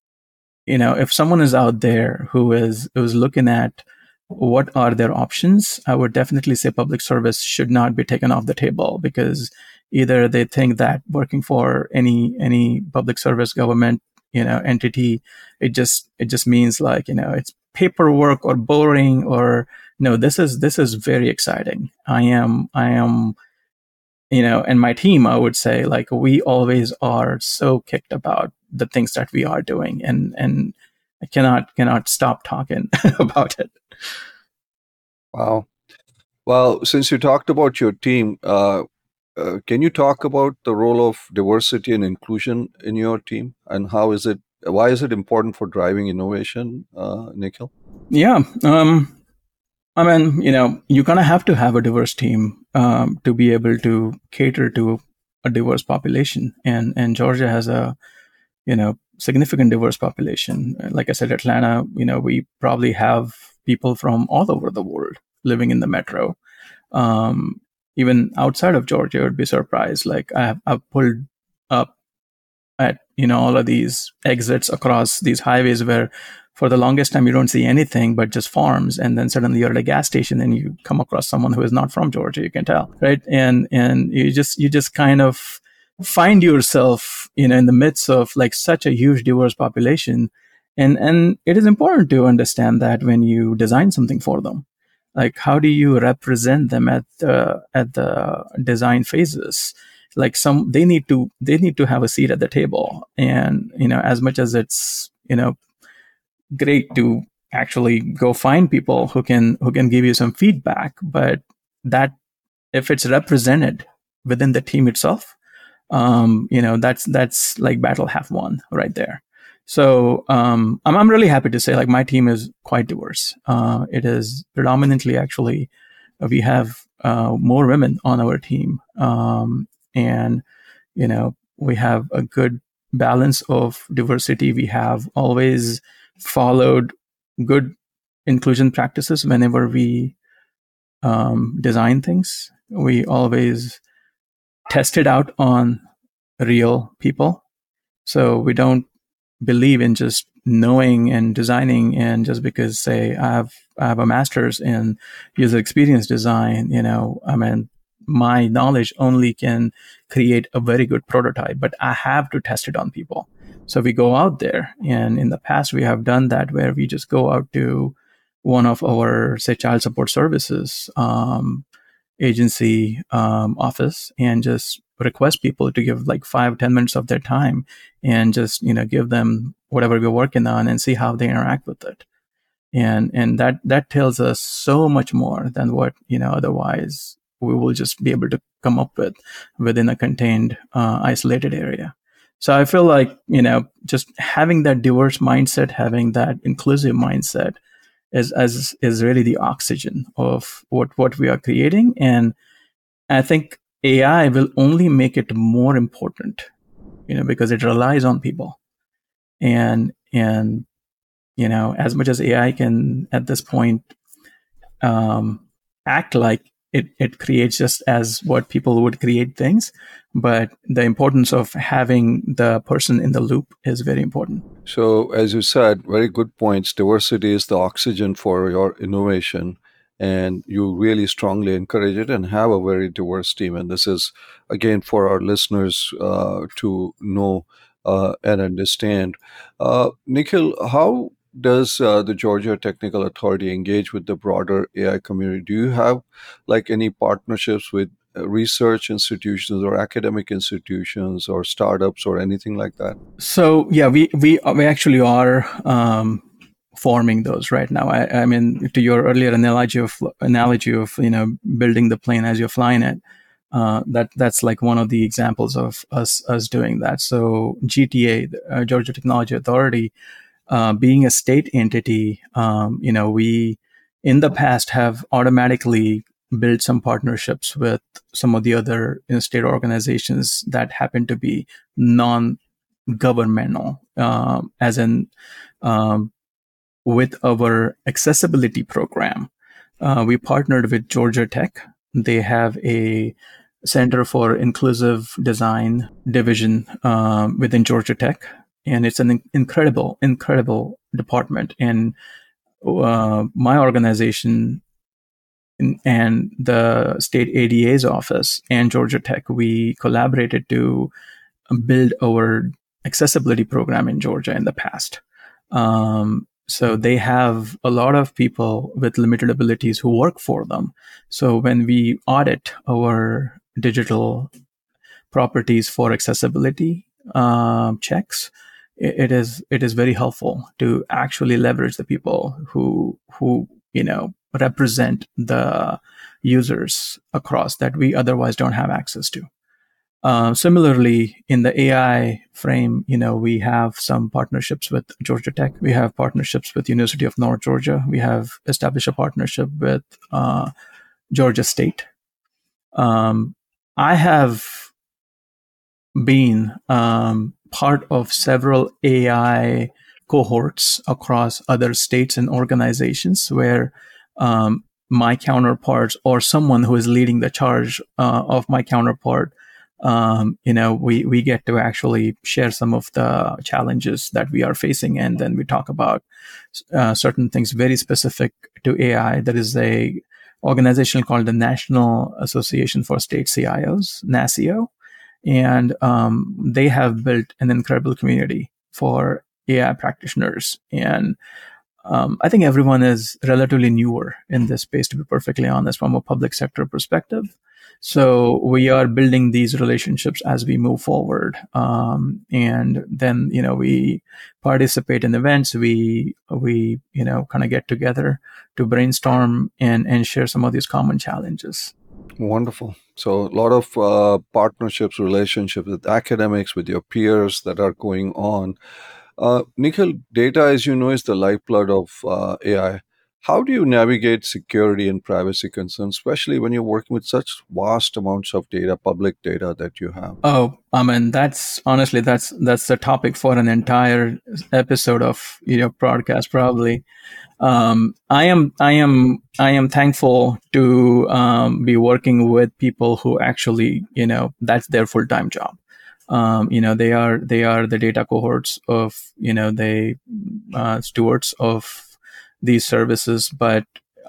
if someone is out there who's looking at what are their options, I would definitely say public service should not be taken off the table, because either they think that working for any public service government, entity, it just means like, it's paperwork or boring, or no, this is very exciting. I am, and my team, I would say, like, we always are so kicked about the things that we are doing, and I cannot stop talking about it. Wow. Well, since you talked about your team, can you talk about the role of diversity and inclusion in your team, and why is it important for driving innovation, Nikhil? Yeah. I mean, you kind of have to have a diverse team to be able to cater to a diverse population, and Georgia has a significant diverse population. Like I said, Atlanta, we probably have people from all over the world living in the metro. Even outside of Georgia, would be surprised. Like I've pulled up at all of these exits across these highways where for the longest time you don't see anything but just farms, and then suddenly you're at a gas station and you come across someone who is not from Georgia. You can tell, right? And you just kind of find yourself in the midst of like such a huge diverse population, and it is important to understand that when you design something for them, like how do you represent them at the design phases. Like they need to have a seat at the table, and as much as it's great to actually go find people who can give you some feedback, but that if it's represented within the team itself, that's like battle half won right there. So I'm really happy to say, like, my team is quite diverse. It is predominantly, actually, we have more women on our team, and we have a good balance of diversity. We have always followed good inclusion practices whenever we design things. We always test it out on real people. So we don't believe in just knowing and designing, and just because, say, I have a master's in user experience design, I mean, my knowledge only can create a very good prototype, but I have to test it on people. So we go out there, and in the past we have done that, where we just go out to one of our, say, child support services agency office, and just request people to give like 5-10 minutes of their time, and just give them whatever we're working on, and see how they interact with it. And that tells us so much more than what otherwise we will just be able to come up with within a contained isolated area. So I feel like just having that diverse mindset, having that inclusive mindset is really the oxygen of what we are creating. And I think AI will only make it more important, because it relies on people. And as much as AI can at this point act like it creates just as what people would create things, but the importance of having the person in the loop is very important. So, as you said, very good points. Diversity is the oxygen for your innovation, and you really strongly encourage it and have a very diverse team. And this is, again, for our listeners to know and understand. Nikhil, how does the Georgia Technical Authority engage with the broader AI community? Do you have like any partnerships with research institutions or academic institutions or startups or anything like that? So yeah, we actually are forming those right now. I mean, to your earlier analogy of building the plane as you're flying it, that's like one of the examples of us doing that. So GTA, the Georgia Technology Authority, being a state entity, we in the past have automatically built some partnerships with some of the other state organizations that happen to be non-governmental, as in um, with our accessibility program. We partnered with Georgia Tech. They have a Center for Inclusive Design division within Georgia Tech, and it's an incredible department. And my organization and the state ADA's office and Georgia Tech, we collaborated to build our accessibility program in Georgia in the past. So they have a lot of people with limited abilities who work for them. So when we audit our digital properties for accessibility checks, it is very helpful to actually leverage the people who represent the users across that we otherwise don't have access to. Similarly, in the AI frame, we have some partnerships with Georgia Tech. We have partnerships with University of North Georgia. We have established a partnership with Georgia State. I have been part of several AI cohorts across other states and organizations where my counterparts or someone who is leading the charge of my counterpart, we get to actually share some of the challenges that we are facing, and then we talk about certain things very specific to AI. There is a organization called the National Association for State CIOs, NASCIO, and they have built an incredible community for AI practitioners. And I think everyone is relatively newer in this space, to be perfectly honest, from a public sector perspective. So we are building these relationships as we move forward. And then, we participate in events. We kind of get together to brainstorm and share some of these common challenges. Wonderful. So, a lot of partnerships, relationships with academics, with your peers that are going on. Nikhil, data, as you know, is the lifeblood of AI. How do you navigate security and privacy concerns, especially when you're working with such vast amounts of data, public data that you have? Oh, I mean, that's honestly that's the topic for an entire episode of broadcast probably. I am thankful to be working with people who actually that's their full time job. They are the data cohorts of they stewards of these services, but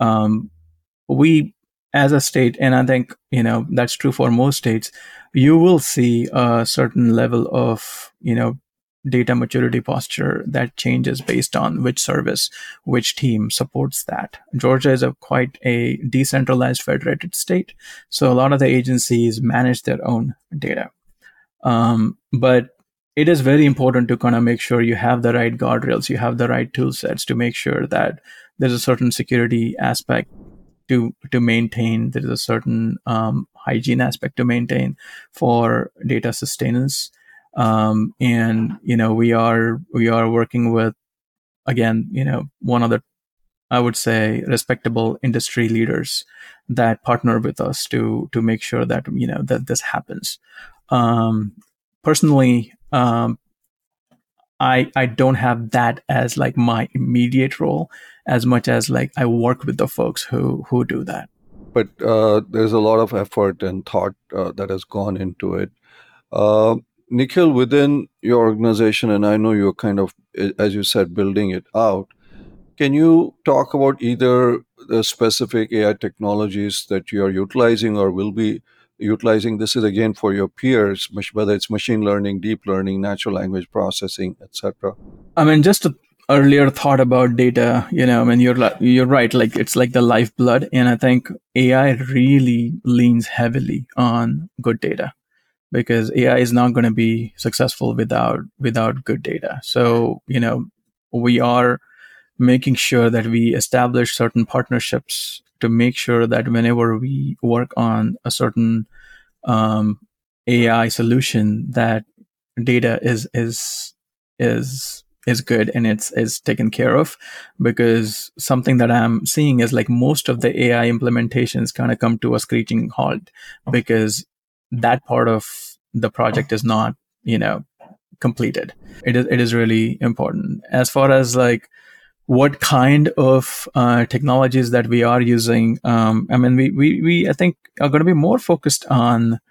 we as a state, and I think that's true for most states, you will see a certain level of data maturity posture that changes based on which service, which team supports that. Georgia is quite a decentralized federated state, so a lot of the agencies manage their own data. But it is very important to kind of make sure you have the right guardrails, you have the right tool sets to make sure that there's a certain security aspect to maintain. There is a certain hygiene aspect to maintain for data sustenance. And we are working with, again, one of the, I would say, respectable industry leaders that partner with us to make sure that that this happens. Personally, I don't have that as like my immediate role as much as like I work with the folks who do that. but there's a lot of effort and thought that has gone into it. Uh, Nikhil, within your organization, and I know you're kind of, as you said, building it out, can you talk about either the specific AI technologies that you are utilizing or will be utilizing? This is again for your peers, whether it's machine learning, deep learning, natural language processing, etc. I mean, just a earlier thought about data, I mean, you're right. Like it's like the lifeblood, and I think AI really leans heavily on good data because AI is not going to be successful without good data. So we are making sure that we establish certain partnerships to make sure that whenever we work on a certain um, AI solution, that data is good and it's is taken care of. Because something that I'm seeing is like most of the AI implementations kind of come to a screeching halt because that part of the project is not completed. It is really important as far as like what kind of technologies that we are using. I mean, we I think are going to be more focused on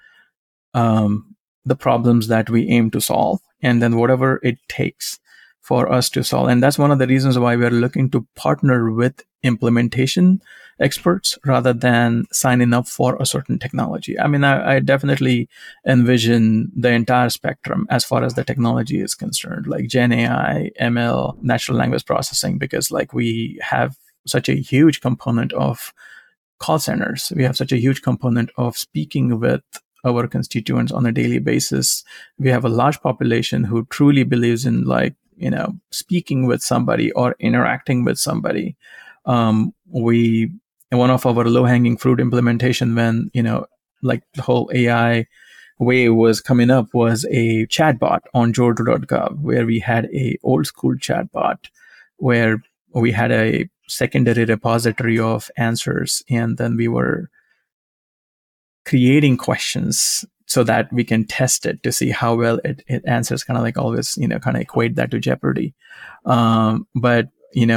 the problems that we aim to solve, and then whatever it takes for us to solve. And that's one of the reasons why we are looking to partner with implementation experts rather than signing up for a certain technology. I mean, I definitely envision the entire spectrum as far as the technology is concerned, like Gen AI, ML, natural language processing, because like we have such a huge component of call centers. We have such a huge component of speaking with our constituents on a daily basis. We have a large population who truly believes in like, speaking with somebody or interacting with somebody. We, one of our low hanging fruit implementation when, like the whole AI wave was coming up was a chatbot on Georgia.gov where we had a old school chatbot where we had a secondary repository of answers, and then we were creating questions so that we can test it to see how well it answers, kind of like always, kind of equate that to Jeopardy. But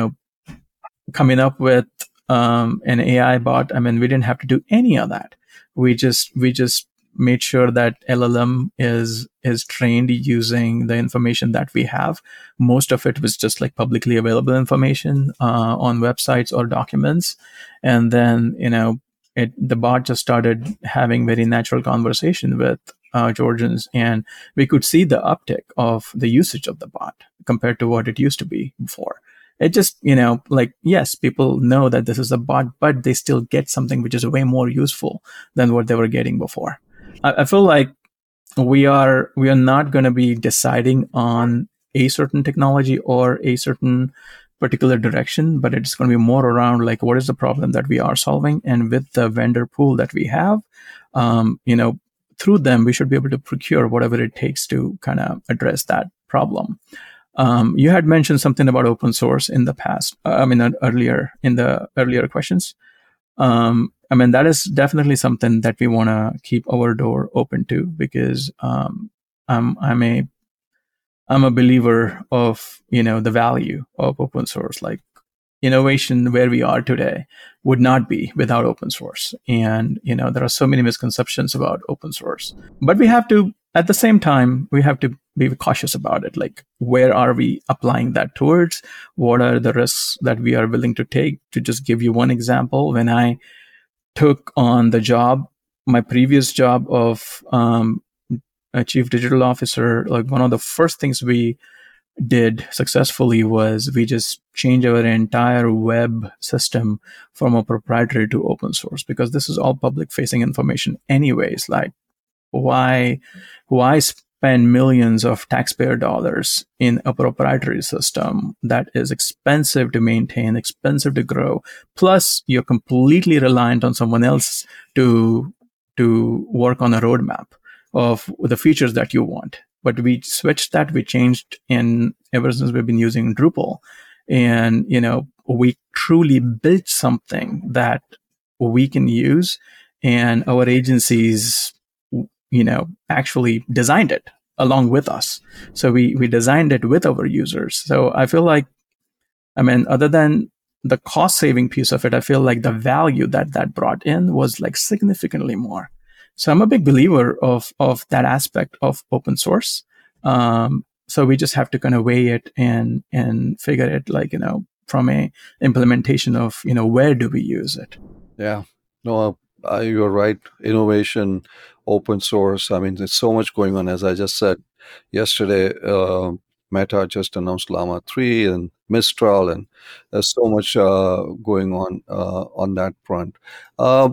coming up with an AI bot, I mean, we didn't have to do any of that. We just made sure that LLM is trained using the information that we have. Most of it was just like publicly available information on websites or documents, and then the bot just started having very natural conversation with Georgians, and we could see the uptick of the usage of the bot compared to what it used to be before. It just, like, yes, people know that this is a bot, but they still get something which is way more useful than what they were getting before. I feel like we are not going to be deciding on a certain technology or a certain particular direction, but it's going to be more around like what is the problem that we are solving, and with the vendor pool that we have, through them we should be able to procure whatever it takes to kind of address that problem. You had mentioned something about open source in the past. Earlier in the earlier questions. I mean, that is definitely something that we want to keep our door open to because I'm a believer of the value of open source. Like innovation where we are today would not be without open source, and there are so many misconceptions about open source. But we have to, at the same time, we have to be cautious about it. Like, where are we applying that towards? What are the risks that we are willing to take? To just give you one example, when I took on the job, my previous job of a chief digital officer, like one of the first things we did successfully was we just changed our entire web system from a proprietary to open source, because this is all public facing information anyways. Like, why spend millions of taxpayer dollars in a proprietary system that is expensive to maintain, expensive to grow, plus you're completely reliant on someone else to work on a roadmap of the features that you want. But we switched that, we changed, and ever since we've been using Drupal, and we truly built something that we can use, and our agencies actually designed it along with us. So we designed it with our users. So I feel like, I mean, other than the cost saving piece of it, I feel like the value that that brought in was like significantly more. So I'm a big believer of that aspect of open source. So we just have to kind of weigh it and figure it, like, from a implementation of, where do we use it? Yeah, no, you're right. Innovation, open source. I mean, there's so much going on. As I just said yesterday, Meta just announced Llama 3 and Mistral, and there's so much going on that front. Uh,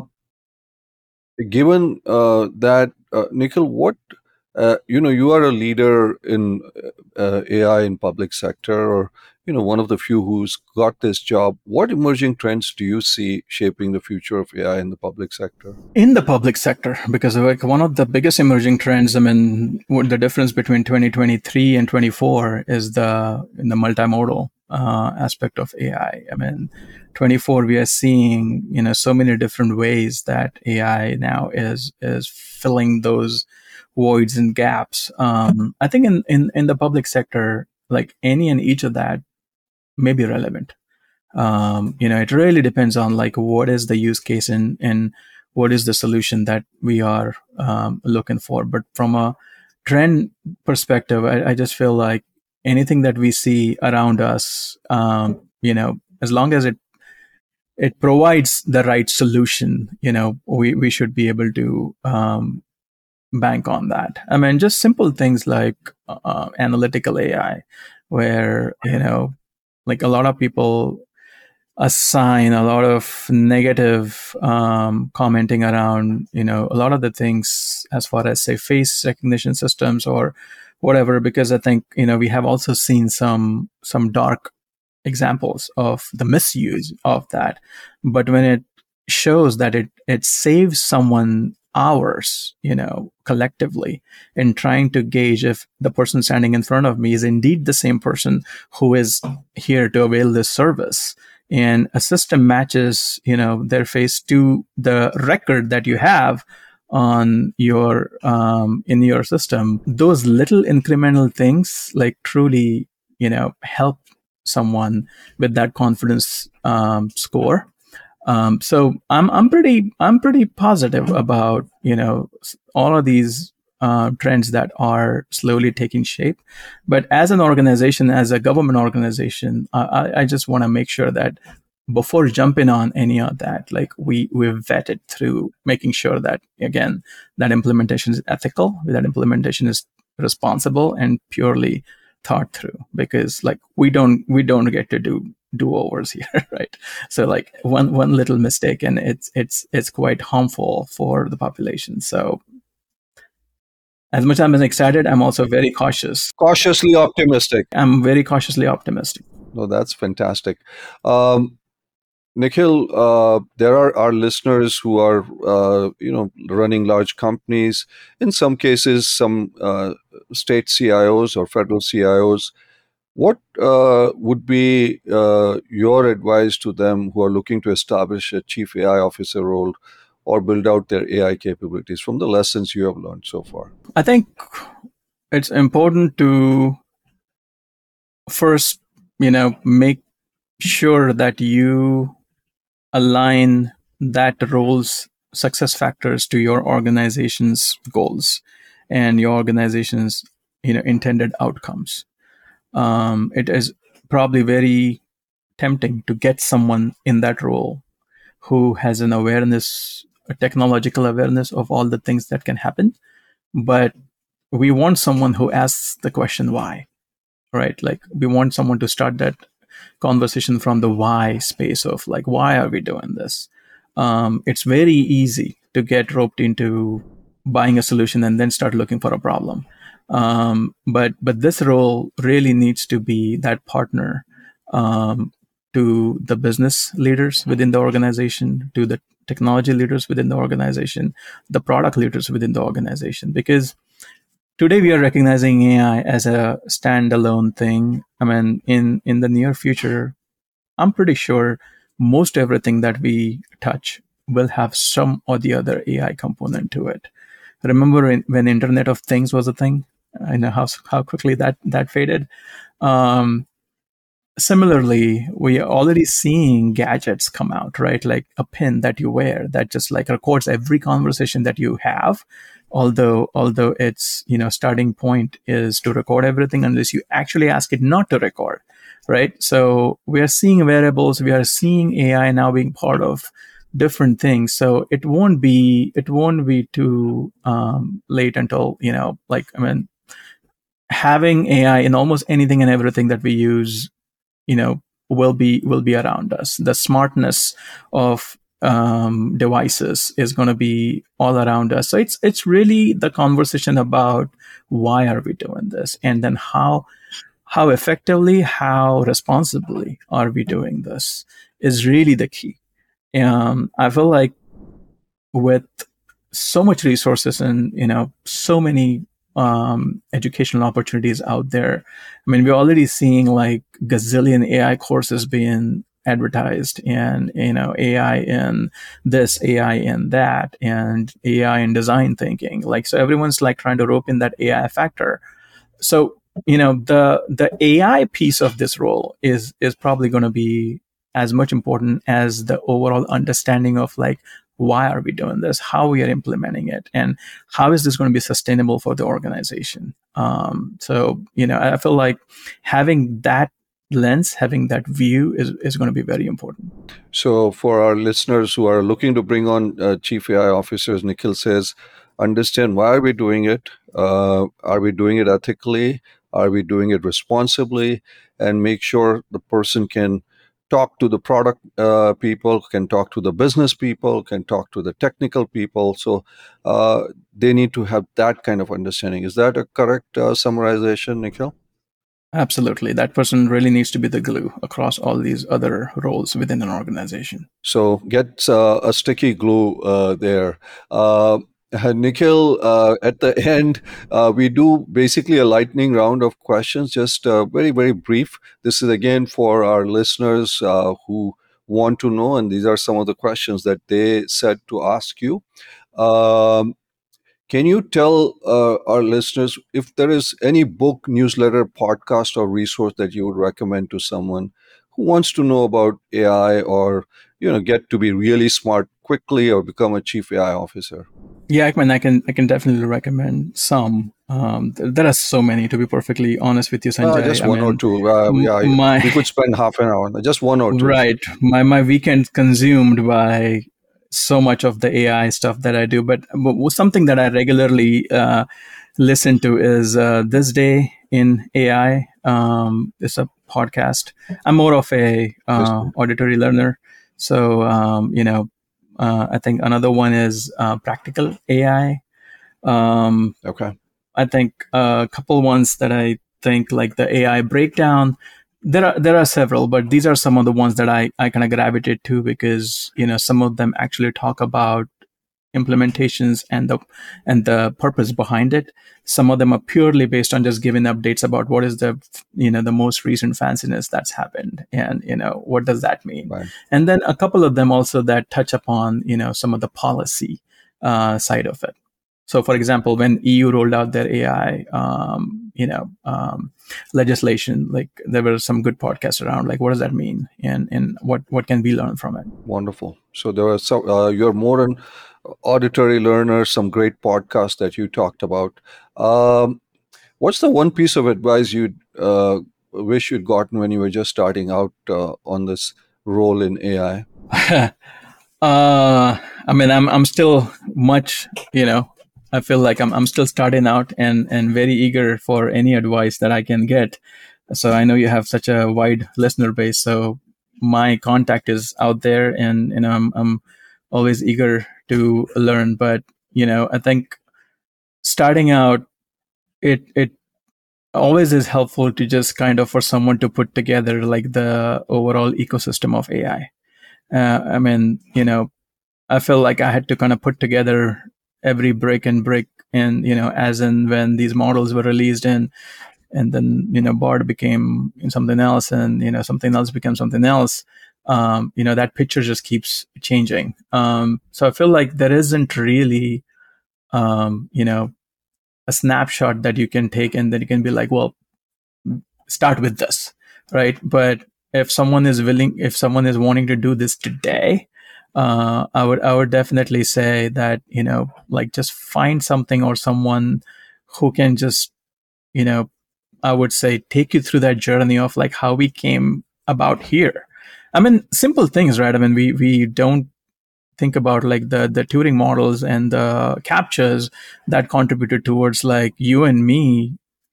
Given that, Nikhil, what you are a leader in AI in public sector, or one of the few who's got this job. What emerging trends do you see shaping the future of AI in the public sector? In the public sector, because like one of the biggest emerging trends, I mean, what the difference between 2023 and 24 is in the multimodal aspect of AI. I mean, 24 we are seeing so many different ways that AI now is filling those voids and gaps. I think in the public sector, like any and each of that may be relevant. It really depends on like what is the use case and what is the solution that we are looking for. But from a trend perspective, I just feel like anything that we see around us, as long as it provides the right solution, we should be able to bank on that. I mean, just simple things like analytical AI, where like a lot of people assign a lot of negative commenting around a lot of the things as far as, say, face recognition systems or whatever, because I think we have also seen some dark examples of the misuse of that. But when it shows that it saves someone hours collectively in trying to gauge if the person standing in front of me is indeed the same person who is here to avail this service, and a system matches their face to the record that you have on your in your system, those little incremental things like truly help someone with that confidence score. So I'm pretty positive about all of these trends that are slowly taking shape. But as an organization, as a government organization, I just want to make sure that before jumping on any of that, like we've vetted through making sure that, again, that implementation is ethical, that implementation is responsible and purely thought through, because like we don't get to do overs here, right? So like one little mistake and it's quite harmful for the population. So as much as I'm excited, I'm also very cautious. Cautiously optimistic. I'm very cautiously optimistic. No, that's fantastic. Nikhil, there are our listeners who are, running large companies. In some cases, some state CIOs or federal CIOs. What would be your advice to them who are looking to establish a chief AI officer role or build out their AI capabilities from the lessons you have learned so far? I think it's important to first, make sure that you align that role's success factors to your organization's goals and your organization's intended outcomes. It is probably very tempting to get someone in that role who has an awareness, a technological awareness of all the things that can happen. But we want someone who asks the question why, right? Like we want someone to start that conversation from the why space of like, why are we doing this? It's very easy to get roped into buying a solution and then start looking for a problem. But this role really needs to be that partner to the business leaders within the organization, to the technology leaders within the organization, the product leaders within the organization. Because today we are recognizing AI as a standalone thing. I mean, in the near future, I'm pretty sure most everything that we touch will have some or the other AI component to it. Remember when Internet of Things was a thing? I know how quickly that faded. similarly, we are already seeing gadgets come out, right? Like a pin that you wear that just like records every conversation that you have. Although its starting point is to record everything unless you actually ask it not to record, right? So we are seeing wearables, we are seeing AI now being part of different things. So it won't be too late until like I mean having AI in almost anything and everything that we use will be around us. The smartness of devices is going to be all around us. So it's really the conversation about why are we doing this, and then how effectively, how responsibly are we doing this is really the key. I feel like with so much resources and so many educational opportunities out there. I mean, we're already seeing like gazillion AI courses being advertised, and AI in this, AI in that, and AI in design thinking. Like, so everyone's like trying to rope in that AI factor. So the AI piece of this role is probably going to be as much important as the overall understanding of like why are we doing this, how we are implementing it, and how is this going to be sustainable for the organization. So I feel like having that lens, having that view is going to be very important. So, for our listeners who are looking to bring on chief AI officers, Nikhil says, understand why are we doing it? Are we doing it ethically? Are we doing it responsibly? And make sure the person can talk to the product people, can talk to the business people, can talk to the technical people. So, they need to have that kind of understanding. Is that a correct summarization, Nikhil? Absolutely, that person really needs to be the glue across all these other roles within an organization. So get a sticky glue there. Nikhil, at the end, we do basically a lightning round of questions, just very, very brief. This is again for our listeners who want to know, and these are some of the questions that they said to ask you. Um, can you tell our listeners if there is any book, newsletter, podcast, or resource that you would recommend to someone who wants to know about AI or get to be really smart quickly or become a chief AI officer? Yeah, I can definitely recommend some. There are so many, to be perfectly honest with you, Sanjay. Just I one or mean, two. Yeah, my we could spend half an hour. Just one or two. right, my weekend consumed by so much of the AI stuff that I do. But something that I regularly listen to is This Day in AI. It's a podcast. I'm more of a This, auditory learner, so I think another one is Practical AI. Um, okay. I think a couple ones that I think like the AI breakdown. There are several, but these are some of the ones that I kind of gravitate to because some of them actually talk about implementations and the purpose behind it. Some of them are purely based on just giving updates about what is the most recent fanciness that's happened, and what does that mean. Right. And then a couple of them also that touch upon some of the policy side of it. So, for example, when EU rolled out their AI, legislation, like there were some good podcasts around, like what does that mean, and what can we learn from it. Wonderful. So there are some. You're more an auditory learner. Some great podcasts that you talked about. Um, what's the one piece of advice you wish you'd gotten when you were just starting out on this role in AI? I mean, I'm still much, I feel like I'm still starting out and very eager for any advice that I can get. So I know you have such a wide listener base, so my contact is out there, and I'm always eager to learn. But I think starting out, it always is helpful to just kind of for someone to put together like the overall ecosystem of AI. I mean, I feel like I had to kind of put together every brick and brick, and as in when these models were released, and then Bard became something else, and something else became something else. That picture just keeps changing. So I feel like there isn't really a snapshot that you can take and then you can be like, well, start with this. right? But if someone is wanting to do this today, I would definitely say that, like, just find something or someone who can just, I would say, take you through that journey of like how we came about here. I mean, simple things, right? I mean, we don't think about like the Turing models and the captchas that contributed towards like you and me,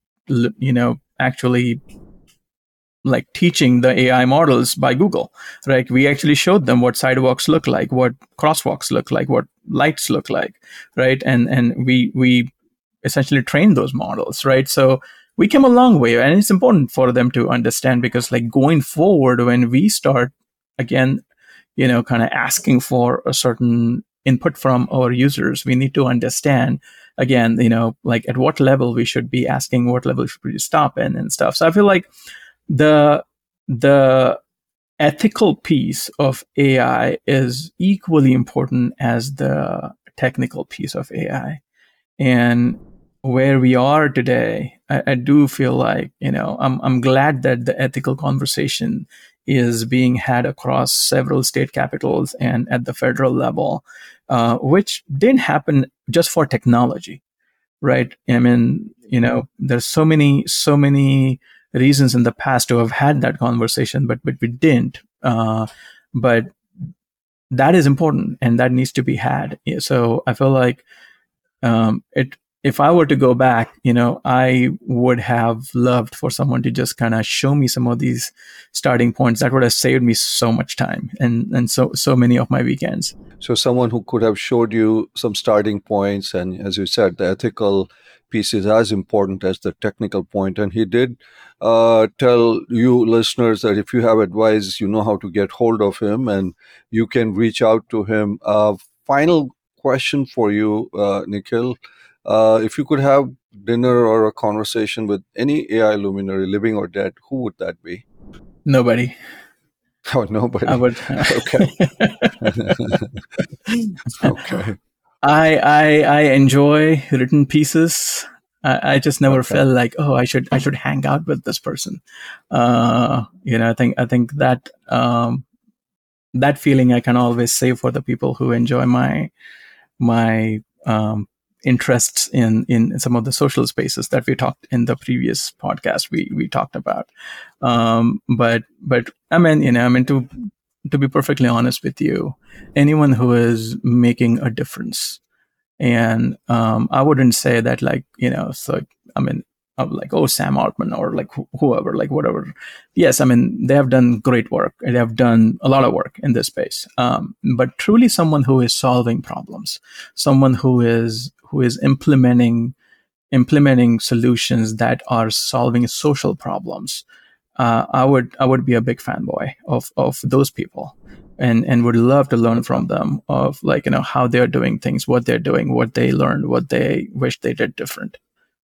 actually like teaching the AI models by Google, right? We actually showed them what sidewalks look like, what crosswalks look like, what lights look like, right? And we essentially trained those models, right? So we came a long way, and it's important for them to understand, because like going forward, when we start again, kind of asking for a certain input from our users, we need to understand again, like at what level we should be asking, what level should we stop in and stuff. So I feel like the the ethical piece of AI is equally important as the technical piece of AI. And where we are today, I do feel like, I'm glad that the ethical conversation is being had across several state capitals and at the federal level, which didn't happen just for technology, right? I mean, there's so many reasons in the past to have had that conversation, but we didn't. But that is important, and that needs to be had. So I feel like it. If I were to go back, I would have loved for someone to just kind of show me some of these starting points. That would have saved me so much time and so many of my weekends. So someone who could have showed you some starting points, and as you said, the ethical piece is as important as the technical point. And he did tell you listeners that if you have advice, you know how to get hold of him, and you can reach out to him. Final question for you, Nikhil. If you could have dinner or a conversation with any AI luminary, living or dead, who would that be? Nobody. Oh, nobody. I would. Okay. Okay. I enjoy written pieces. I just never Okay. felt like, oh, I should hang out with this person. I think that that feeling I can always save for the people who enjoy my interests in some of the social spaces that we talked in the previous podcast we talked about. But I mean, to be perfectly honest with you, anyone who is making a difference, and I wouldn't say that like, so I mean, like, oh, Sam Altman or like whoever, like whatever. Yes, I mean, they have done great work. They have done a lot of work in this space. But truly someone who is solving problems, someone who is implementing solutions that are solving social problems. I would be a big fanboy of those people, and would love to learn from them of like, how they're doing things, what they're doing, what they learned, what they wish they did different.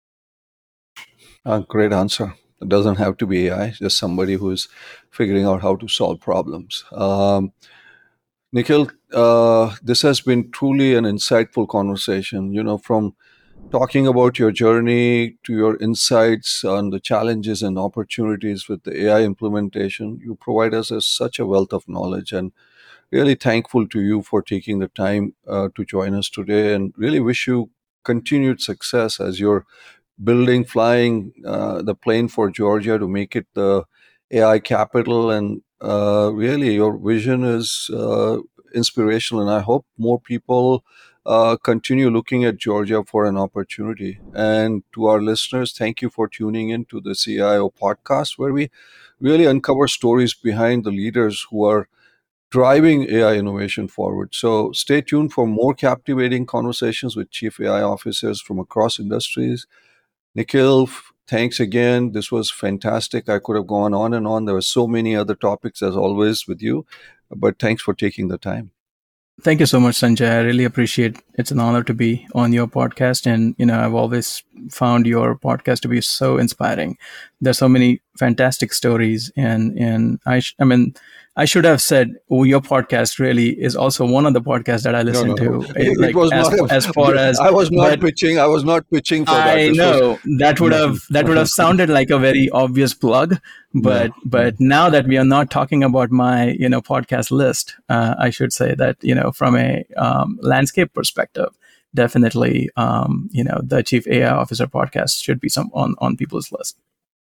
Great answer. It doesn't have to be AI, just somebody who's figuring out how to solve problems. Nikhil, this has been truly an insightful conversation. From talking about your journey to your insights on the challenges and opportunities with the AI implementation, you provide us with such a wealth of knowledge, and really thankful to you for taking the time to join us today, and really wish you continued success as you're flying the plane for Georgia to make it the AI capital. And really, your vision is inspirational. And I hope more people continue looking at Georgia for an opportunity. And to our listeners, thank you for tuning in to the CIO podcast, where we really uncover stories behind the leaders who are driving AI innovation forward. So stay tuned for more captivating conversations with chief AI officers from across industries. Nikhil, thanks again. This was fantastic. I could have gone on and on. There were so many other topics, as always, with you, but thanks for taking the time. Thank you so much, Sanjay. I really appreciate it. It's an honor to be on your podcast. And, I've always found your podcast to be so inspiring. There's so many fantastic stories. And I mean, I should have said, your podcast really is also one of the podcasts that I listen to. It was as far as I was not pitching. I was not pitching for that. I know that would have sounded like a very obvious plug, But now that we are not talking about my podcast list, I should say that from a landscape perspective, definitely the Chief AI Officer podcast should be some on people's list.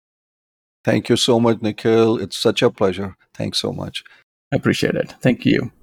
Thank you so much, Nikhil. It's such a pleasure. Thanks so much. I appreciate it. Thank you.